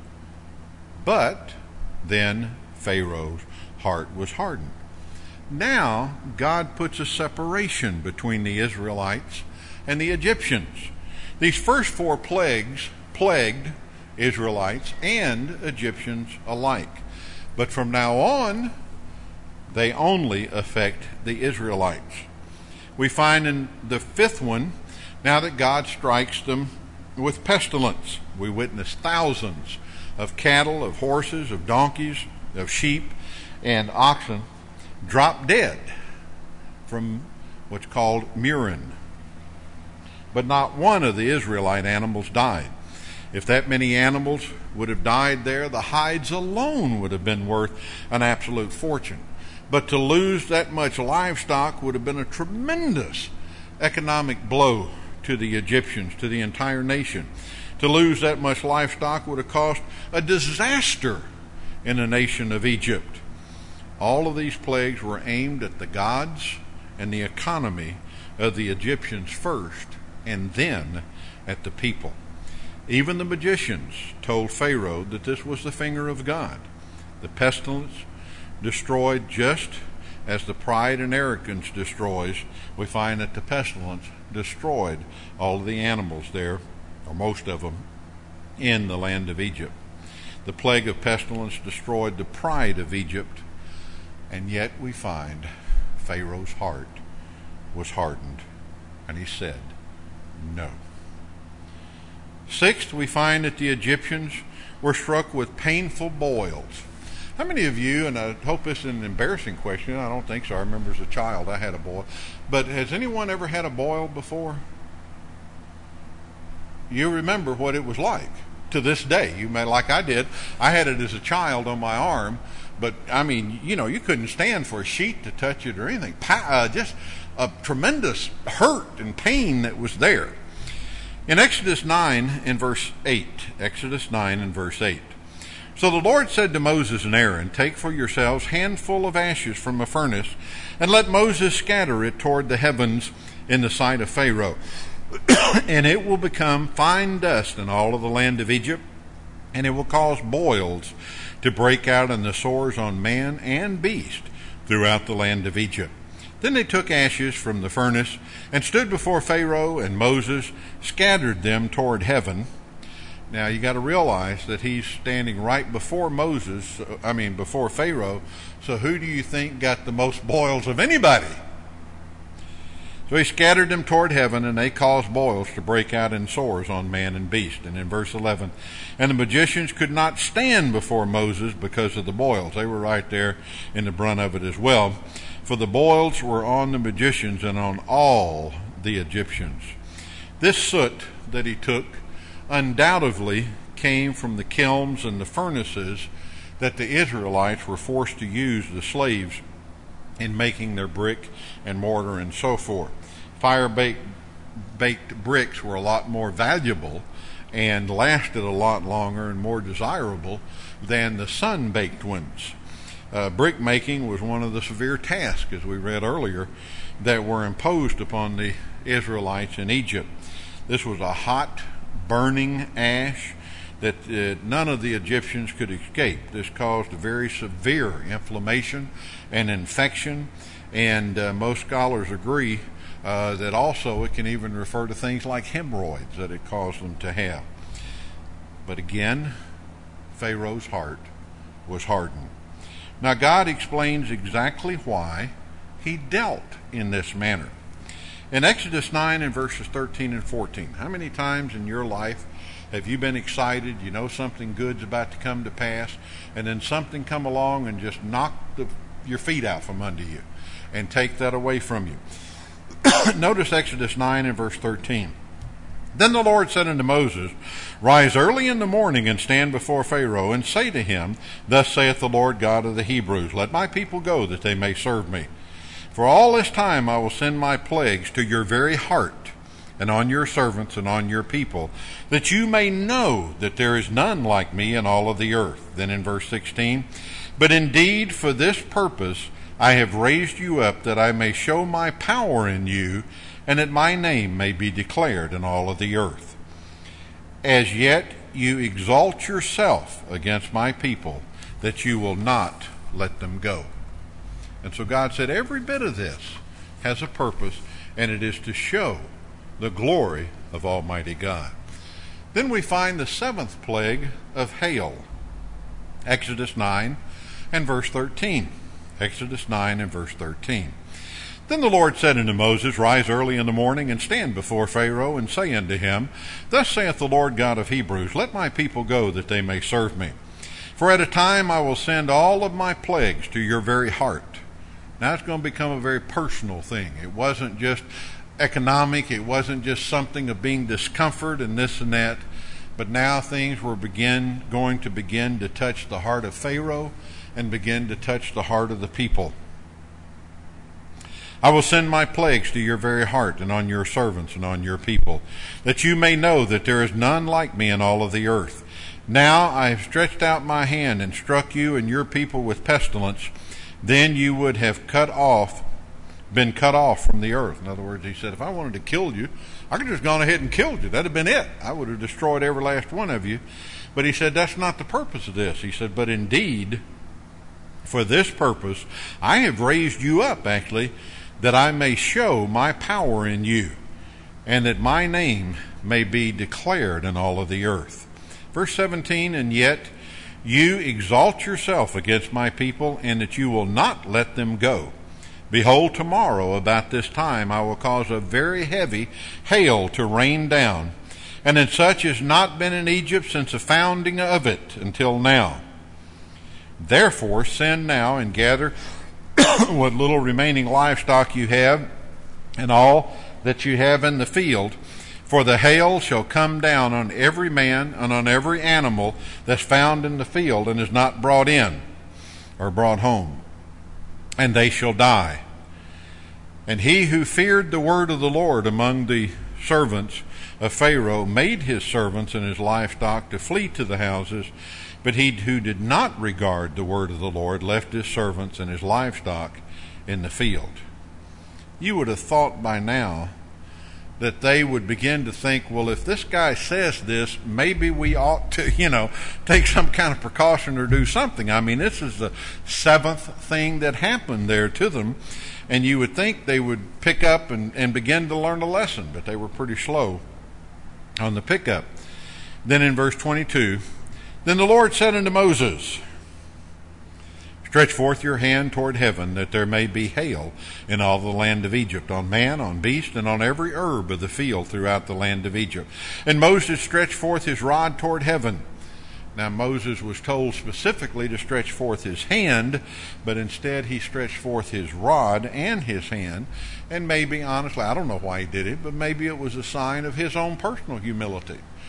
A: But then Pharaoh's heart was hardened. Now God puts a separation between the Israelites and the Egyptians. These first 4 plagues plagued Israelites and Egyptians alike. But from now on, they only affect the Israelites. We find in the 5th one, now that God strikes them with pestilence. We witness thousands of cattle, of horses, of donkeys, of sheep, and oxen drop dead from what's called murine. But not one of the Israelite animals died. If that many animals would have died there, the hides alone would have been worth an absolute fortune. But to lose that much livestock would have been a tremendous economic blow to the Egyptians, to the entire nation. To lose that much livestock would have cost a disaster in the nation of Egypt. All of these plagues were aimed at the gods and the economy of the Egyptians first, and then at the people. Even the magicians told Pharaoh that this was the finger of God. The pestilence destroyed just as the pride and arrogance destroys. We find that the pestilence destroyed all of the animals there, or most of them, in the land of Egypt. The plague of pestilence destroyed the pride of Egypt, and yet we find Pharaoh's heart was hardened, and he said, no. 6th, we find that the Egyptians were struck with painful boils. How many of you, and I hope this is an embarrassing question, I don't think so, I remember as a child I had a boil, but has anyone ever had a boil before? You remember what it was like to this day. You may, like I did, I had it as a child on my arm, but I mean, you couldn't stand for a sheet to touch it or anything. Just a tremendous hurt and pain that was there. In Exodus 9 and verse 8, Exodus 9 and verse 8, "So the Lord said to Moses and Aaron, take for yourselves handful of ashes from a furnace, and let Moses scatter it toward the heavens in the sight of Pharaoh. And it will become fine dust in all of the land of Egypt, and it will cause boils to break out in the sores on man and beast throughout the land of Egypt." Then they took ashes from the furnace and stood before Pharaoh, and Moses scattered them toward heaven. Now you got to realize that he's standing right before before Pharaoh. So who do you think got the most boils of anybody? So he scattered them toward heaven, and they caused boils to break out in sores on man and beast. And in verse 11, "And the magicians could not stand before Moses because of the boils." They were right there in the brunt of it as well. "For the boils were on the magicians and on all the Egyptians." This soot that he took undoubtedly came from the kilns and the furnaces that the Israelites were forced to use, the slaves in making their brick and mortar and so forth. Fire-baked bricks were a lot more valuable and lasted a lot longer and more desirable than the sun-baked ones. Brick making was one of the severe tasks, as we read earlier, that were imposed upon the Israelites in Egypt. This was a hot, burning ash that none of the Egyptians could escape. This caused a very severe inflammation and infection, and most scholars agree that also it can even refer to things like hemorrhoids that it caused them to have. But again, Pharaoh's heart was hardened. Now God explains exactly why he dealt in this manner. In Exodus 9 and verses 13 and 14, how many times in your life have you been excited, you know something good's about to come to pass, and then something come along and just knock your feet out from under you and take that away from you? Notice Exodus 9 and verse 13. Then the Lord said unto Moses, Rise early in the morning and stand before Pharaoh, and say to him, Thus saith the Lord God of the Hebrews, Let my people go, that they may serve me. For all this time I will send my plagues to your very heart, and on your servants and on your people, that you may know that there is none like me in all of the earth. Then in verse 16, But indeed for this purpose I have raised you up, that I may show my power in you, and that my name may be declared in all of the earth. As yet you exalt yourself against my people, that you will not let them go. And so God said every bit of this has a purpose, and it is to show the glory of Almighty God. Then we find the seventh plague of hail. Exodus 9 and verse 13. Exodus 9 and verse 13. Then the Lord said unto Moses, Rise early in the morning, and stand before Pharaoh, and say unto him, Thus saith the Lord God of Hebrews, Let my people go, that they may serve me. For at a time I will send all of my plagues to your very heart. Now it's going to become a very personal thing. It wasn't just economic, it wasn't just something of being discomfort and this and that, but now things were going to begin to touch the heart of Pharaoh and begin to touch the heart of the people. I will send my plagues to your very heart, and on your servants and on your people, that you may know that there is none like me in all of the earth. Now I have stretched out my hand and struck you and your people with pestilence. Then you would have been cut off from the earth. In other words, he said, if I wanted to kill you, I could have just gone ahead and killed you. That'd have been it. I would have destroyed every last one of you. But he said, that's not the purpose of this. He said, but indeed, for this purpose, I have raised you up, actually, that I may show my power in you, and that my name may be declared in all of the earth. Verse 17, and yet you exalt yourself against my people, and that you will not let them go. Behold, tomorrow about this time I will cause a very heavy hail to rain down, and in such has not been in Egypt since the founding of it until now. Therefore send now and gather what little remaining livestock you have, and all that you have in the field, for the hail shall come down on every man and on every animal that's found in the field and is not brought in or brought home, and they shall die. And he who feared the word of the Lord among the servants of Pharaoh made his servants and his livestock to flee to the houses, but he who did not regard the word of the Lord left his servants and his livestock in the field. You would have thought by now that they would begin to think, well, if this guy says this, maybe we ought to, take some kind of precaution or do something. I mean, this is the seventh thing that happened there to them, and you would think they would pick up and begin to learn a lesson, but they were pretty slow on the pickup. Then in verse 22, Then the Lord said unto Moses, Stretch forth your hand toward heaven, that there may be hail in all the land of Egypt, on man, on beast, and on every herb of the field throughout the land of Egypt. And Moses stretched forth his rod toward heaven. Now Moses was told specifically to stretch forth his hand, but instead he stretched forth his rod and his hand. And maybe, honestly, I don't know why he did it, but maybe it was a sign of his own personal humility.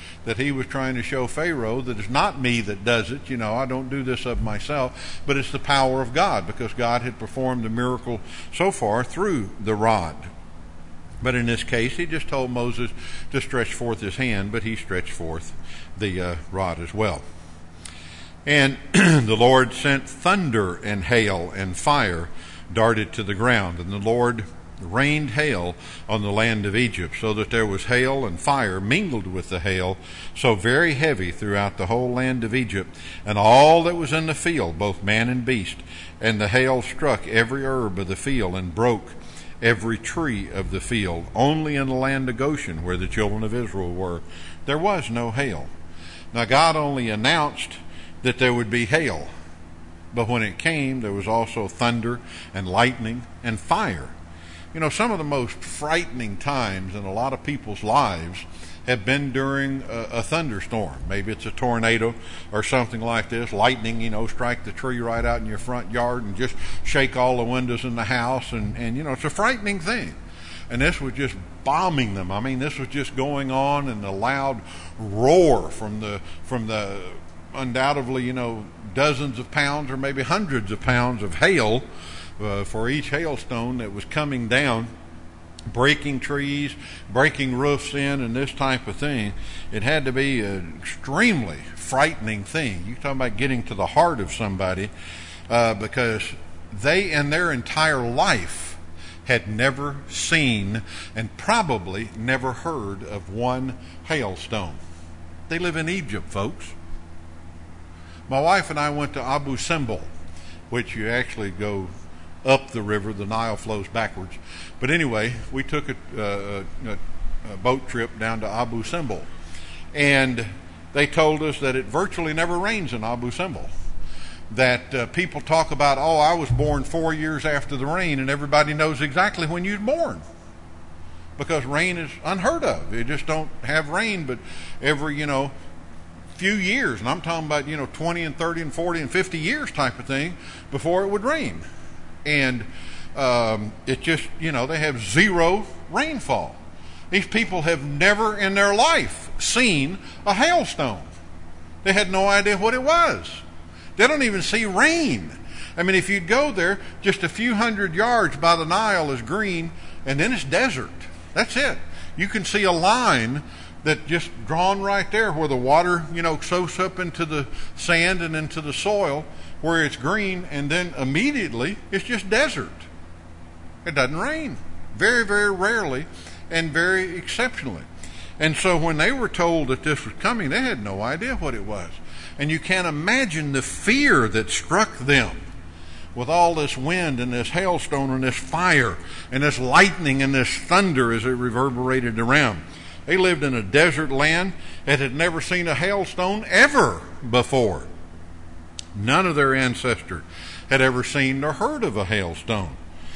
A: that he was trying to show Pharaoh that it's not me that does it. I don't do this of myself, but it's the power of God, because God had performed the miracle so far through the rod. But in this case, he just told Moses to stretch forth his hand, but he stretched forth the rod as well. And the Lord sent thunder and hail and fire darted to the ground, and the Lord rained hail on the land of Egypt, so that there was hail and fire mingled with the hail, so very heavy throughout the whole land of Egypt, and all that was in the field, both man and beast. And the hail struck every herb of the field, and broke every tree of the field. Only in the land of Goshen, where the children of Israel were, there was no hail. Now God only announced that there would be hail, but when it came, there was also thunder and lightning and fire. Some of the most frightening times in a lot of people's lives have been during a thunderstorm. Maybe it's a tornado or something like this. Lightning, strike the tree right out in your front yard and just shake all the windows in the house. And it's a frightening thing. And this was just bombing them. I mean, this was just going on, and the loud roar from the undoubtedly, dozens of pounds or maybe hundreds of pounds of hail for each hailstone that was coming down, breaking trees, breaking roofs in, and this type of thing. It had to be an extremely frightening thing. You're talking about getting to the heart of somebody, because they in their entire life had never seen and probably never heard of one hailstone. They live in Egypt, folks. My wife and I went to Abu Simbel, which you actually go up the river. The Nile flows backwards. But anyway, we took a boat trip down to Abu Simbel, and they told us that it virtually never rains in Abu Simbel. That people talk about, I was born 4 years after the rain, and everybody knows exactly when you were born, because rain is unheard of. You just don't have rain but every few years, and I'm talking about 20 and 30 and 40 and 50 years type of thing before it would rain. And it just, they have zero rainfall. These people have never in their life seen a hailstone. They had no idea what it was. They don't even see rain. I mean, if you'd go there, just a few hundred yards by the Nile is green, and then it's desert. That's it. You can see a line that just drawn right there where the water, soaks up into the sand and into the soil, where it's green, and then immediately it's just desert. It doesn't rain. Very, very rarely and very exceptionally. And so when they were told that this was coming, they had no idea what it was. And you can't imagine the fear that struck them with all this wind and this hailstone and this fire and this lightning and this thunder as it reverberated around. They lived in a desert land that had never seen a hailstone ever before. None of their ancestors had ever seen or heard of a hailstone.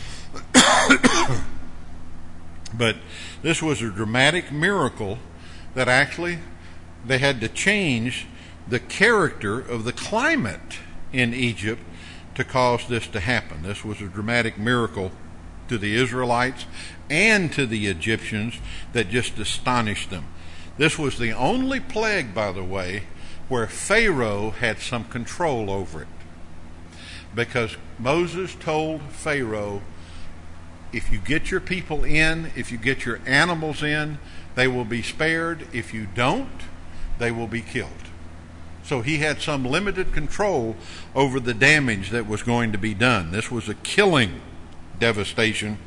A: But this was a dramatic miracle that actually they had to change the character of the climate in Egypt to cause this to happen. This was a dramatic miracle to the Israelites and to the Egyptians that just astonished them. This was the only plague, by the way, where Pharaoh had some control over it. Because Moses told Pharaoh, if you get your people in, if you get your animals in, they will be spared. If you don't, they will be killed. So he had some limited control over the damage that was going to be done. This was a killing devastation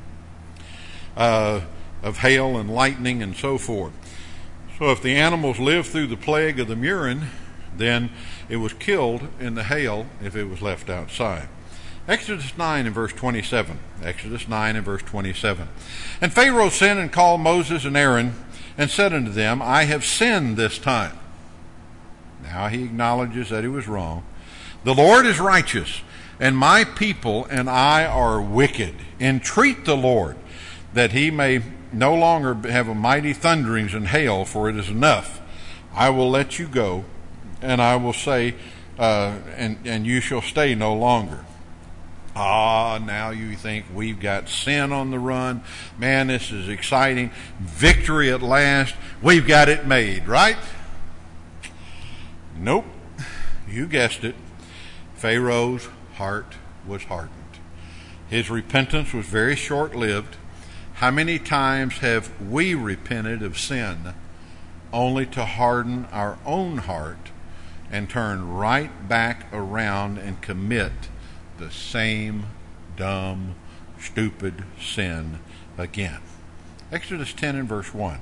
A: of hail and lightning and so forth. So if the animals lived through the plague of the murrain, then it was killed in the hail if it was left outside. Exodus 9 and verse 27. Exodus 9 and verse 27. And Pharaoh sent and called Moses and Aaron and said unto them, I have sinned this time. Now he acknowledges that he was wrong. The Lord is righteous, and my people and I are wicked. Entreat the Lord that he may no longer have a mighty thunderings and hail, for it is enough. I will let you go, and I will say, and you shall stay no longer. Now you think we've got sin on the run. Man, this is exciting. Victory at last. We've got it made, right? Nope. You guessed it. Pharaoh's heart was hardened. His repentance was very short-lived. How many times have we repented of sin only to harden our own heart and turn right back around and commit the same dumb, stupid sin again? Exodus 10 and verse 1.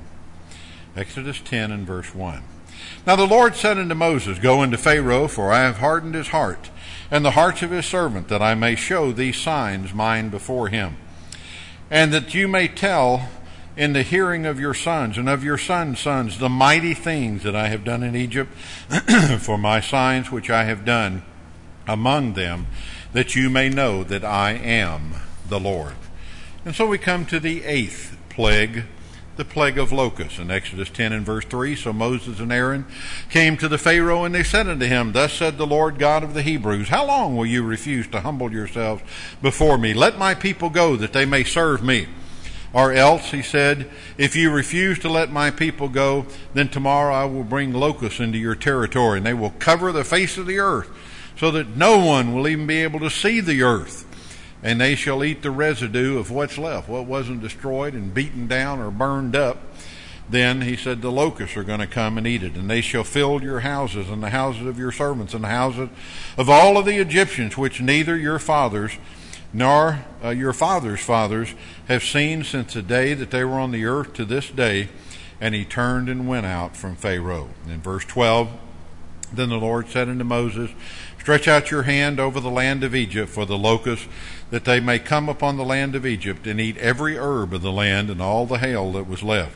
A: Exodus 10 and verse 1. Now the Lord said unto Moses, Go unto Pharaoh, for I have hardened his heart, and the hearts of his servant, that I may show these signs mine before him, and that you may tell in the hearing of your sons and of your sons' sons the mighty things that I have done in Egypt, for my signs which I have done among them, that you may know that I am the Lord. And so we come to the 8th plague, the plague of locusts. In Exodus 10 and verse 3, So Moses and Aaron came to the Pharaoh, and they said unto him, Thus said the Lord God of the Hebrews, How long will you refuse to humble yourselves before me? Let my people go, that they may serve me. Or else, he said, if you refuse to let my people go, then tomorrow I will bring locusts into your territory, and they will cover the face of the earth, so that no one will even be able to see the earth. And they shall eat the residue of what's left, what wasn't destroyed and beaten down or burned up. Then, he said, the locusts are going to come and eat it, and they shall fill your houses and the houses of your servants and the houses of all of the Egyptians, which neither your fathers nor your fathers' fathers have seen since the day that they were on the earth to this day. And he turned and went out from Pharaoh. In verse 12, Then the Lord said unto Moses, Stretch out your hand over the land of Egypt for the locusts, that they may come upon the land of Egypt, and eat every herb of the land and all the hail that was left.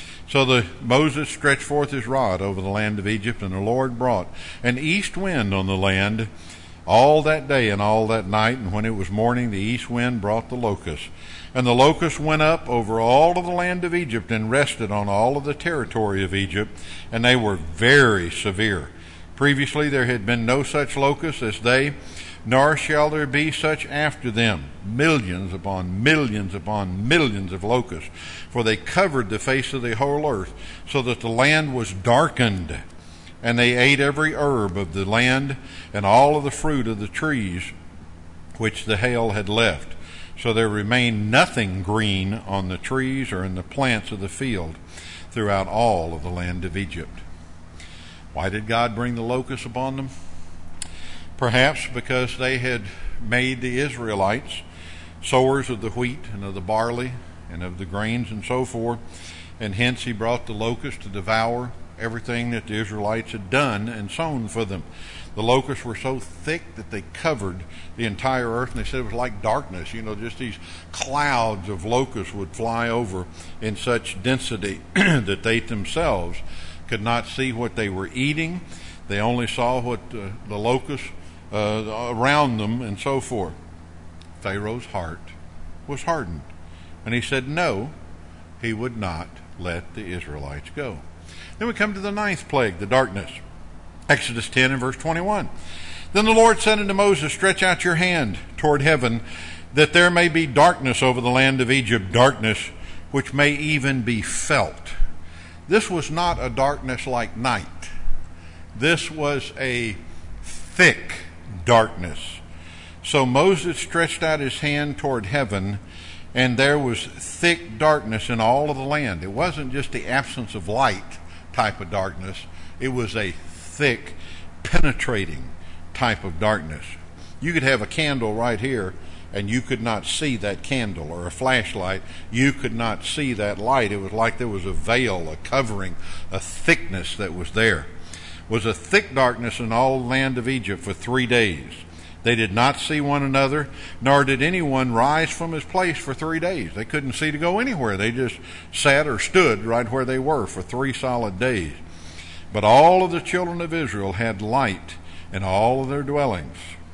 A: So Moses stretched forth his rod over the land of Egypt, and the Lord brought an east wind on the land all that day and all that night, and when it was morning, the east wind brought the locusts. And the locusts went up over all of the land of Egypt and rested on all of the territory of Egypt, and they were very severe. Previously there had been no such locusts as they, nor shall there be such after them, millions upon millions upon millions of locusts, for they covered the face of the whole earth, so that the land was darkened. And they ate every herb of the land and all of the fruit of the trees which the hail had left. So there remained nothing green on the trees or in the plants of the field throughout all of the land of Egypt. Why did God bring the locusts upon them? Perhaps because they had made the Israelites sowers of the wheat and of the barley and of the grains and so forth, and hence he brought the locusts to devour everything that the Israelites had done and sown for them. The locusts were so thick that they covered the entire earth, and they said it was like darkness. Just these clouds of locusts would fly over in such density that they themselves could not see what they were eating. They only saw what the locusts around them and so forth. Pharaoh's heart was hardened, and he said no, he would not let the Israelites go. Then we come to the 9th plague, the darkness. Exodus 10 and verse 21. Then the Lord said unto Moses, Stretch out your hand toward heaven, that there may be darkness over the land of Egypt, darkness which may even be felt. This was not a darkness like night. This was a thick darkness. So Moses stretched out his hand toward heaven, and there was thick darkness in all of the land. It wasn't just the absence of light type of darkness. It was a thick, penetrating type of darkness. You could have a candle right here, and you could not see that candle, or a flashlight. You could not see that light. It was like there was a veil, a covering, a thickness that was there. It was a thick darkness in all the land of Egypt for 3 days. They did not see one another, nor did anyone rise from his place for 3 days. They couldn't see to go anywhere. They just sat or stood right where they were for 3 solid days. But all of the children of Israel had light in all of their dwellings.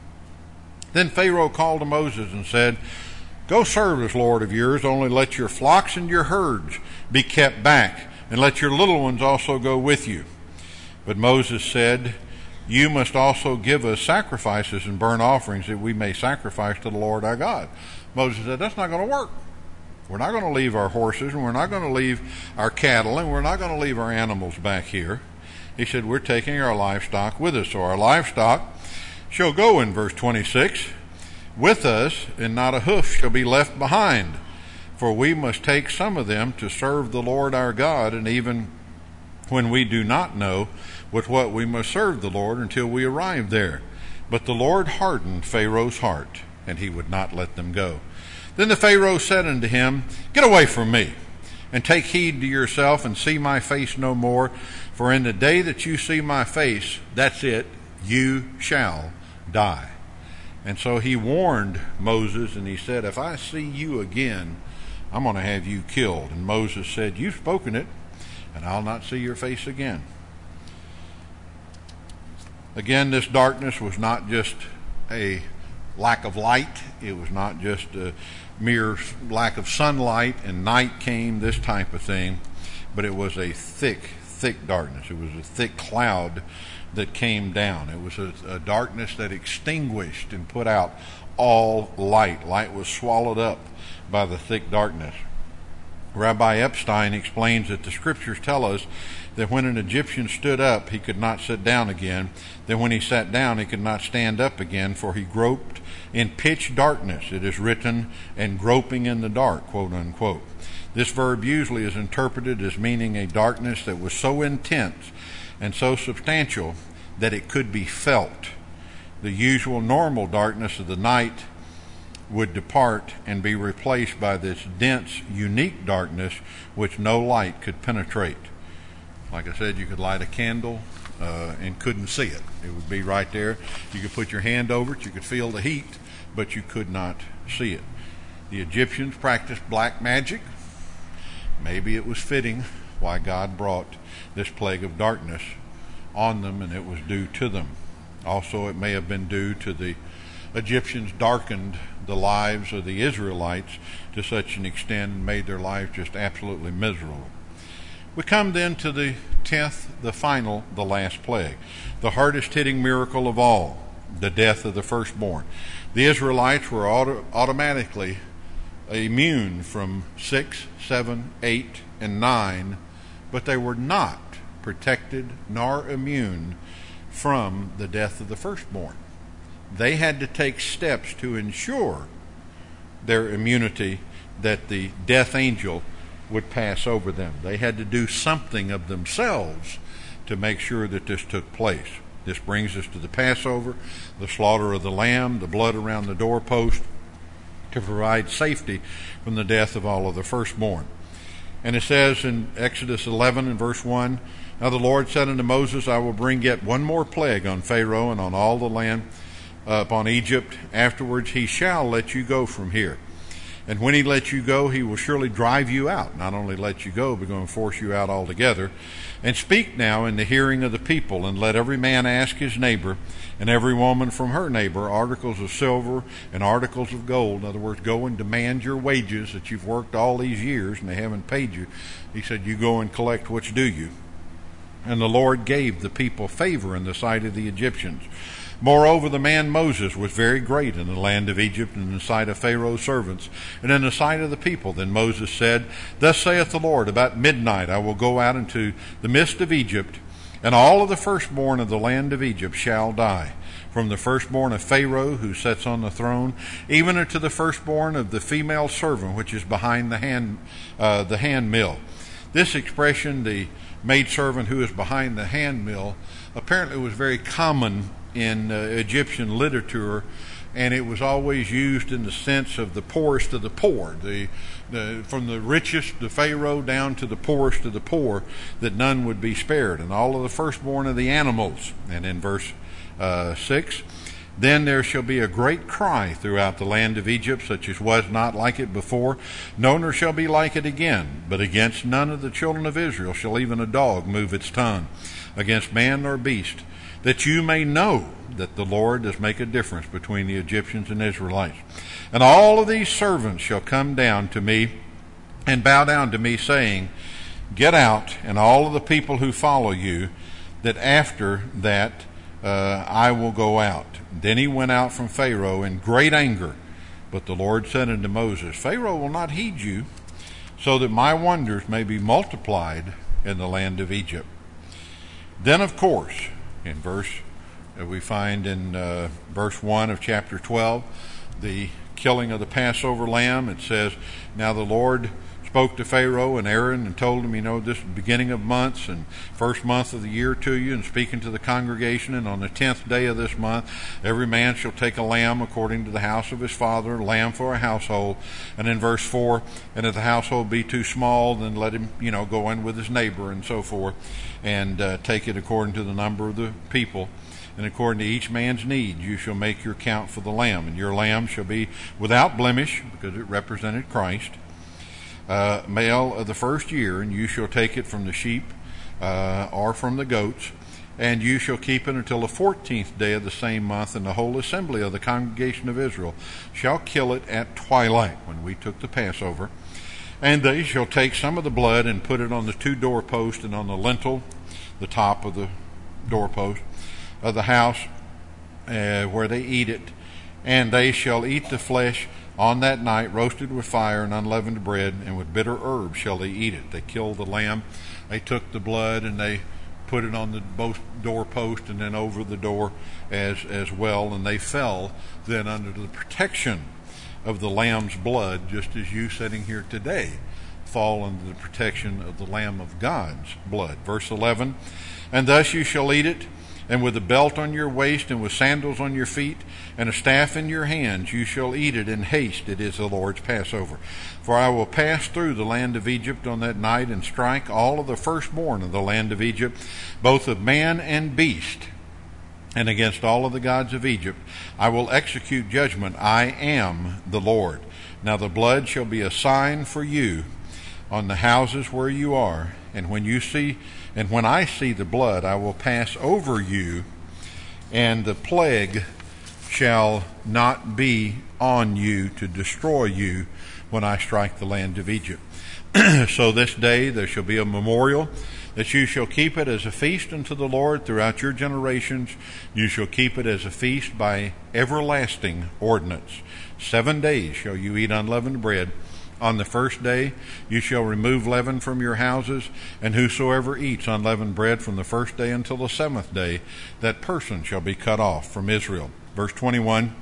A: Then Pharaoh called to Moses and said, Go serve this Lord of yours, only let your flocks and your herds be kept back, and let your little ones also go with you. But Moses said, you must also give us sacrifices and burnt offerings that we may sacrifice to the Lord our God. Moses said, that's not going to work. We're not going to leave our horses, and we're not going to leave our cattle, and we're not going to leave our animals back here. He said, we're taking our livestock with us. So our livestock shall go, in verse 26, with us, and not a hoof shall be left behind. For we must take some of them to serve the Lord our God, and even when we do not know with what we must serve the Lord until we arrive there. But the Lord hardened Pharaoh's heart, and he would not let them go. Then the Pharaoh said unto him, get away from me, and take heed to yourself, and see my face no more. For in the day that you see my face, that's it, you shall die. And so he warned Moses, and he said, if I see you again, I'm going to have you killed. And Moses said, you've spoken it, and I'll not see your face again. Again, this darkness was not just a lack of light. It was not just a mere lack of sunlight and night came, this type of thing. But it was a thick darkness. It was a thick cloud that came down. It was a darkness that extinguished and put out all light. Light was swallowed up by the thick darkness. Rabbi Epstein explains that the scriptures tell us that when an Egyptian stood up, he could not sit down again. That when he sat down, he could not stand up again, for he groped in pitch darkness. It is written, and groping in the dark, quote unquote. This verb usually is interpreted as meaning a darkness that was so intense and so substantial that it could be felt. The usual normal darkness of the night would depart and be replaced by this dense, unique darkness which no light could penetrate. Like I said, you could light a candle and couldn't see it. It would be right there. You could put your hand over it, you could feel the heat, but you could not see it. The Egyptians practiced black magic. Maybe it was fitting why God brought this plague of darkness on them, and it was due to them. Also, it may have been due to the Egyptians darkened the lives of the Israelites to such an extent and made their lives just absolutely miserable. We come then to the 10th, the final, the last plague, the hardest hitting miracle of all, the death of the firstborn. The Israelites were automatically immune from 6, 7, 8, and 9, but they were not protected nor immune from the death of the firstborn. They had to take steps to ensure their immunity, that the death angel would pass over them. They had to do something of themselves to make sure that this took place. This brings us to the Passover, the slaughter of the lamb, the blood around the doorpost, to provide safety from the death of all of the firstborn. And it says in Exodus 11 and verse 1, now the Lord said unto Moses, I will bring yet one more plague on Pharaoh and on all the land upon Egypt. Afterwards he shall let you go from here. And when he lets you go, he will surely drive you out. Not only let you go, but going to force you out altogether. And speak now in the hearing of the people, and let every man ask his neighbor, and every woman from her neighbor, articles of silver and articles of gold. In other words, go and demand your wages that you've worked all these years and they haven't paid you. He said, you go and collect what's due you. And the Lord gave the people favor in the sight of the Egyptians. Moreover, the man Moses was very great in the land of Egypt and in the sight of Pharaoh's servants and in the sight of the people. Then Moses said, thus saith the Lord, about midnight I will go out into the midst of Egypt, and all of the firstborn of the land of Egypt shall die, from the firstborn of Pharaoh who sits on the throne, even unto the firstborn of the female servant which is behind the hand mill. This expression, the maidservant who is behind the hand mill, apparently was very common in Egyptian literature, and it was always used in the sense of the poorest of the poor, from the richest, the Pharaoh, down to the poorest of the poor, that none would be spared, and all of the firstborn of the animals. And in verse 6, then there shall be a great cry throughout the land of Egypt, such as was not like it before, no, nor shall be like it again. But against none of the children of Israel shall even a dog move its tongue, against man nor beast, that you may know that the Lord does make a difference between the Egyptians and Israelites. And all of these servants shall come down to me and bow down to me, saying, get out, and all of the people who follow you, that after that I will go out. Then he went out from Pharaoh in great anger. But the Lord said unto Moses, Pharaoh will not heed you, so that my wonders may be multiplied in the land of Egypt. Then, of course, in verse we find in verse 1 of chapter 12, the killing of the Passover lamb. It says, now the Lord spoke to Pharaoh and Aaron and told him, this is the beginning of months and first month of the year to you, and speaking to the congregation, and on the 10th day of this month, every man shall take a lamb according to the house of his father, a lamb for a household. And in verse 4, and if the household be too small, then let him, go in with his neighbor and so forth, and take it according to the number of the people. And according to each man's need, you shall make your count for the lamb. And your lamb shall be without blemish, because it represented Christ, male of the first year, and you shall take it from the sheep or from the goats, and you shall keep it until the 14th day of the same month, and the whole assembly of the congregation of Israel shall kill it at twilight, when we took the Passover. And they shall take some of the blood and put it on the two doorposts and on the lintel, the top of the doorpost of the house where they eat it. And they shall eat the flesh on that night, roasted with fire and unleavened bread, and with bitter herbs shall they eat it. They killed the lamb, they took the blood, and they put it on the both doorpost and then over the door as well, and they fell then under the protection of the lamb's blood, just as you sitting here today fall under the protection of the Lamb of God's blood. Verse 11, and thus you shall eat it, and with a belt on your waist, and with sandals on your feet, and a staff in your hands, you shall eat it in haste. It is the Lord's Passover. For I will pass through the land of Egypt on that night, and strike all of the firstborn of the land of Egypt, both of man and beast. And against all of the gods of Egypt I will execute judgment. I am the Lord. Now the blood shall be a sign for you on the houses where you are, and when I see the blood, I will pass over you, and the plague shall not be on you to destroy you when I strike the land of Egypt. So this day there shall be a memorial, that you shall keep it as a feast unto the Lord throughout your generations. You shall keep it as a feast by everlasting ordinance. 7 days shall you eat unleavened bread. On the first day you shall remove leaven from your houses, and whosoever eats unleavened bread from the first day until the 7th day, that person shall be cut off from Israel. Verse 21,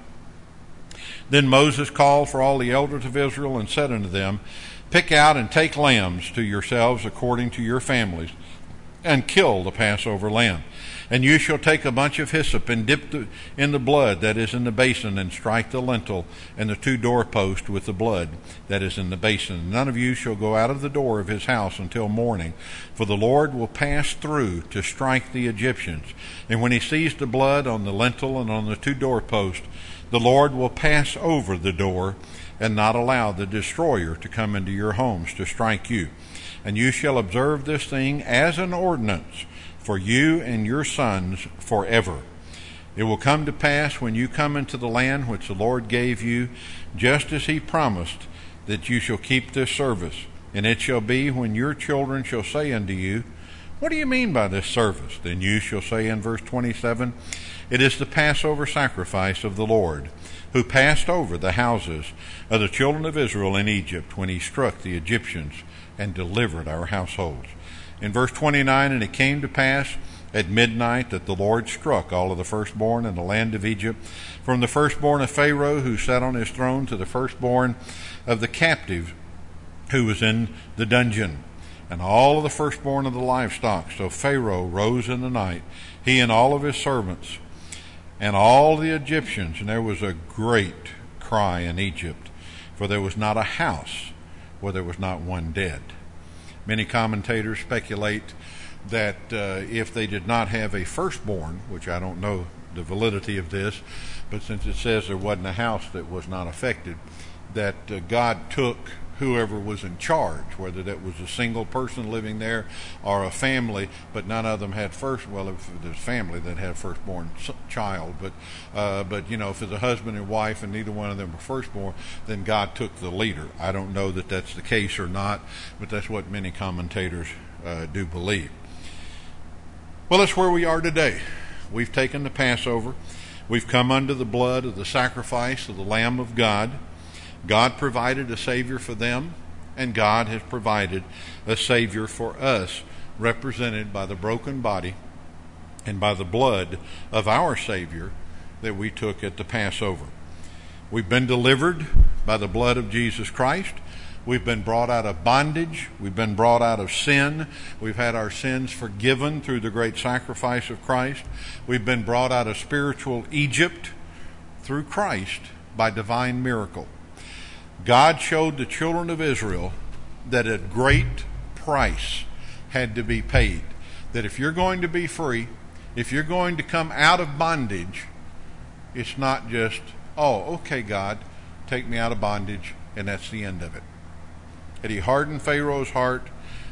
A: then Moses called for all the elders of Israel, and said unto them, pick out and take lambs to yourselves according to your families, and kill the Passover lamb. And you shall take a bunch of hyssop, and dip in the blood that is in the basin, and strike the lintel and the two doorposts with the blood that is in the basin. None of you shall go out of the door of his house until morning, for the Lord will pass through to strike the Egyptians. And when he sees the blood on the lintel and on the two doorposts, the Lord will pass over the door, and not allow the destroyer to come into your homes to strike you. And you shall observe this thing as an ordinance for you and your sons forever. It will come to pass when you come into the land which the Lord gave you, just as he promised, that you shall keep this service. And it shall be when your children shall say unto you, what do you mean by this service? Then you shall say in verse 27, it is the Passover sacrifice of the Lord, who passed over the houses of the children of Israel in Egypt, when he struck the Egyptians and delivered our households. In verse 29, and it came to pass at midnight that the Lord struck all of the firstborn in the land of Egypt, from the firstborn of Pharaoh who sat on his throne to the firstborn of the captive who was in the dungeon, and all of the firstborn of the livestock. So Pharaoh rose in the night, he and all of his servants, and all the Egyptians, and there was a great cry in Egypt, for there was not a house where there was not one dead. Many commentators speculate that if they did not have a firstborn, which I don't know the validity of this, but since it says there wasn't a house that was not affected, that God took whoever was in charge, whether that was a single person living there or a family, but none of them had if there's family that had a firstborn child, but if it's a husband and wife and neither one of them were firstborn, then God took the leader. I don't know that that's the case or not, but that's what many commentators do believe. Well, that's where we are today. We've taken the Passover. We've come under the blood of the sacrifice of the Lamb of God. God provided a Savior for them, and God has provided a Savior for us, represented by the broken body and by the blood of our Savior that we took at the Passover. We've been delivered by the blood of Jesus Christ. We've been brought out of bondage. We've been brought out of sin. We've had our sins forgiven through the great sacrifice of Christ. We've been brought out of spiritual Egypt through Christ by divine miracle. God showed the children of Israel that a great price had to be paid. That if you're going to be free, if you're going to come out of bondage, it's not just, oh, okay, God, take me out of bondage, and that's the end of it. And he hardened Pharaoh's heart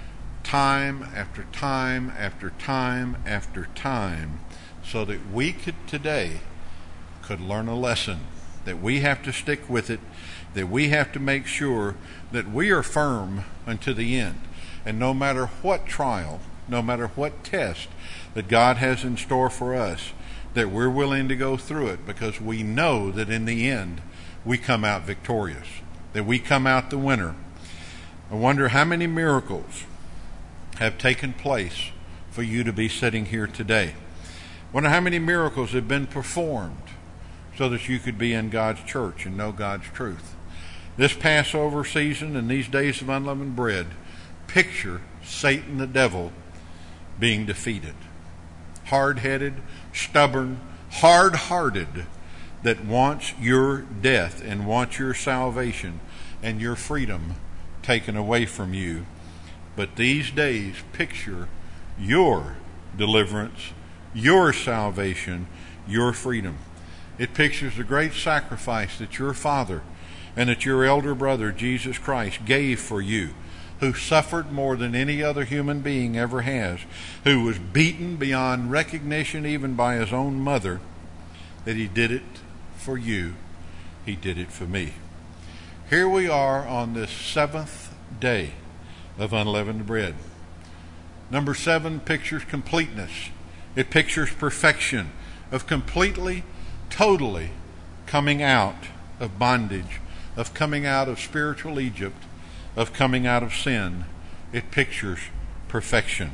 A: time after time after time after time, so that we today could learn a lesson, that we have to stick with it, that we have to make sure that we are firm unto the end. And no matter what trial, no matter what test that God has in store for us, that we're willing to go through it, because we know that in the end we come out victorious, that we come out the winner. I wonder how many miracles have taken place for you to be sitting here today. I wonder how many miracles have been performed so that you could be in God's church and know God's truth. This Passover season and these days of unleavened bread picture Satan the devil being defeated. Hard-headed, stubborn, hard-hearted, that wants your death and wants your salvation and your freedom taken away from you. But these days picture your deliverance, your salvation, your freedom. It pictures the great sacrifice that your Father and that your elder brother Jesus Christ gave for you, who suffered more than any other human being ever has, who was beaten beyond recognition even by his own mother, that he did it for you. He did it for me. Here we are on this 7th day of unleavened bread. Number 7 pictures completeness. It pictures perfection of completely, totally coming out of bondage, of coming out of spiritual Egypt, of coming out of sin. It pictures perfection.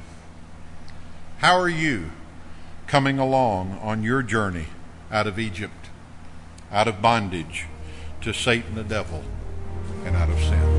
A: How are you coming along on your journey out of Egypt, out of bondage, to Satan the devil, and out of sin?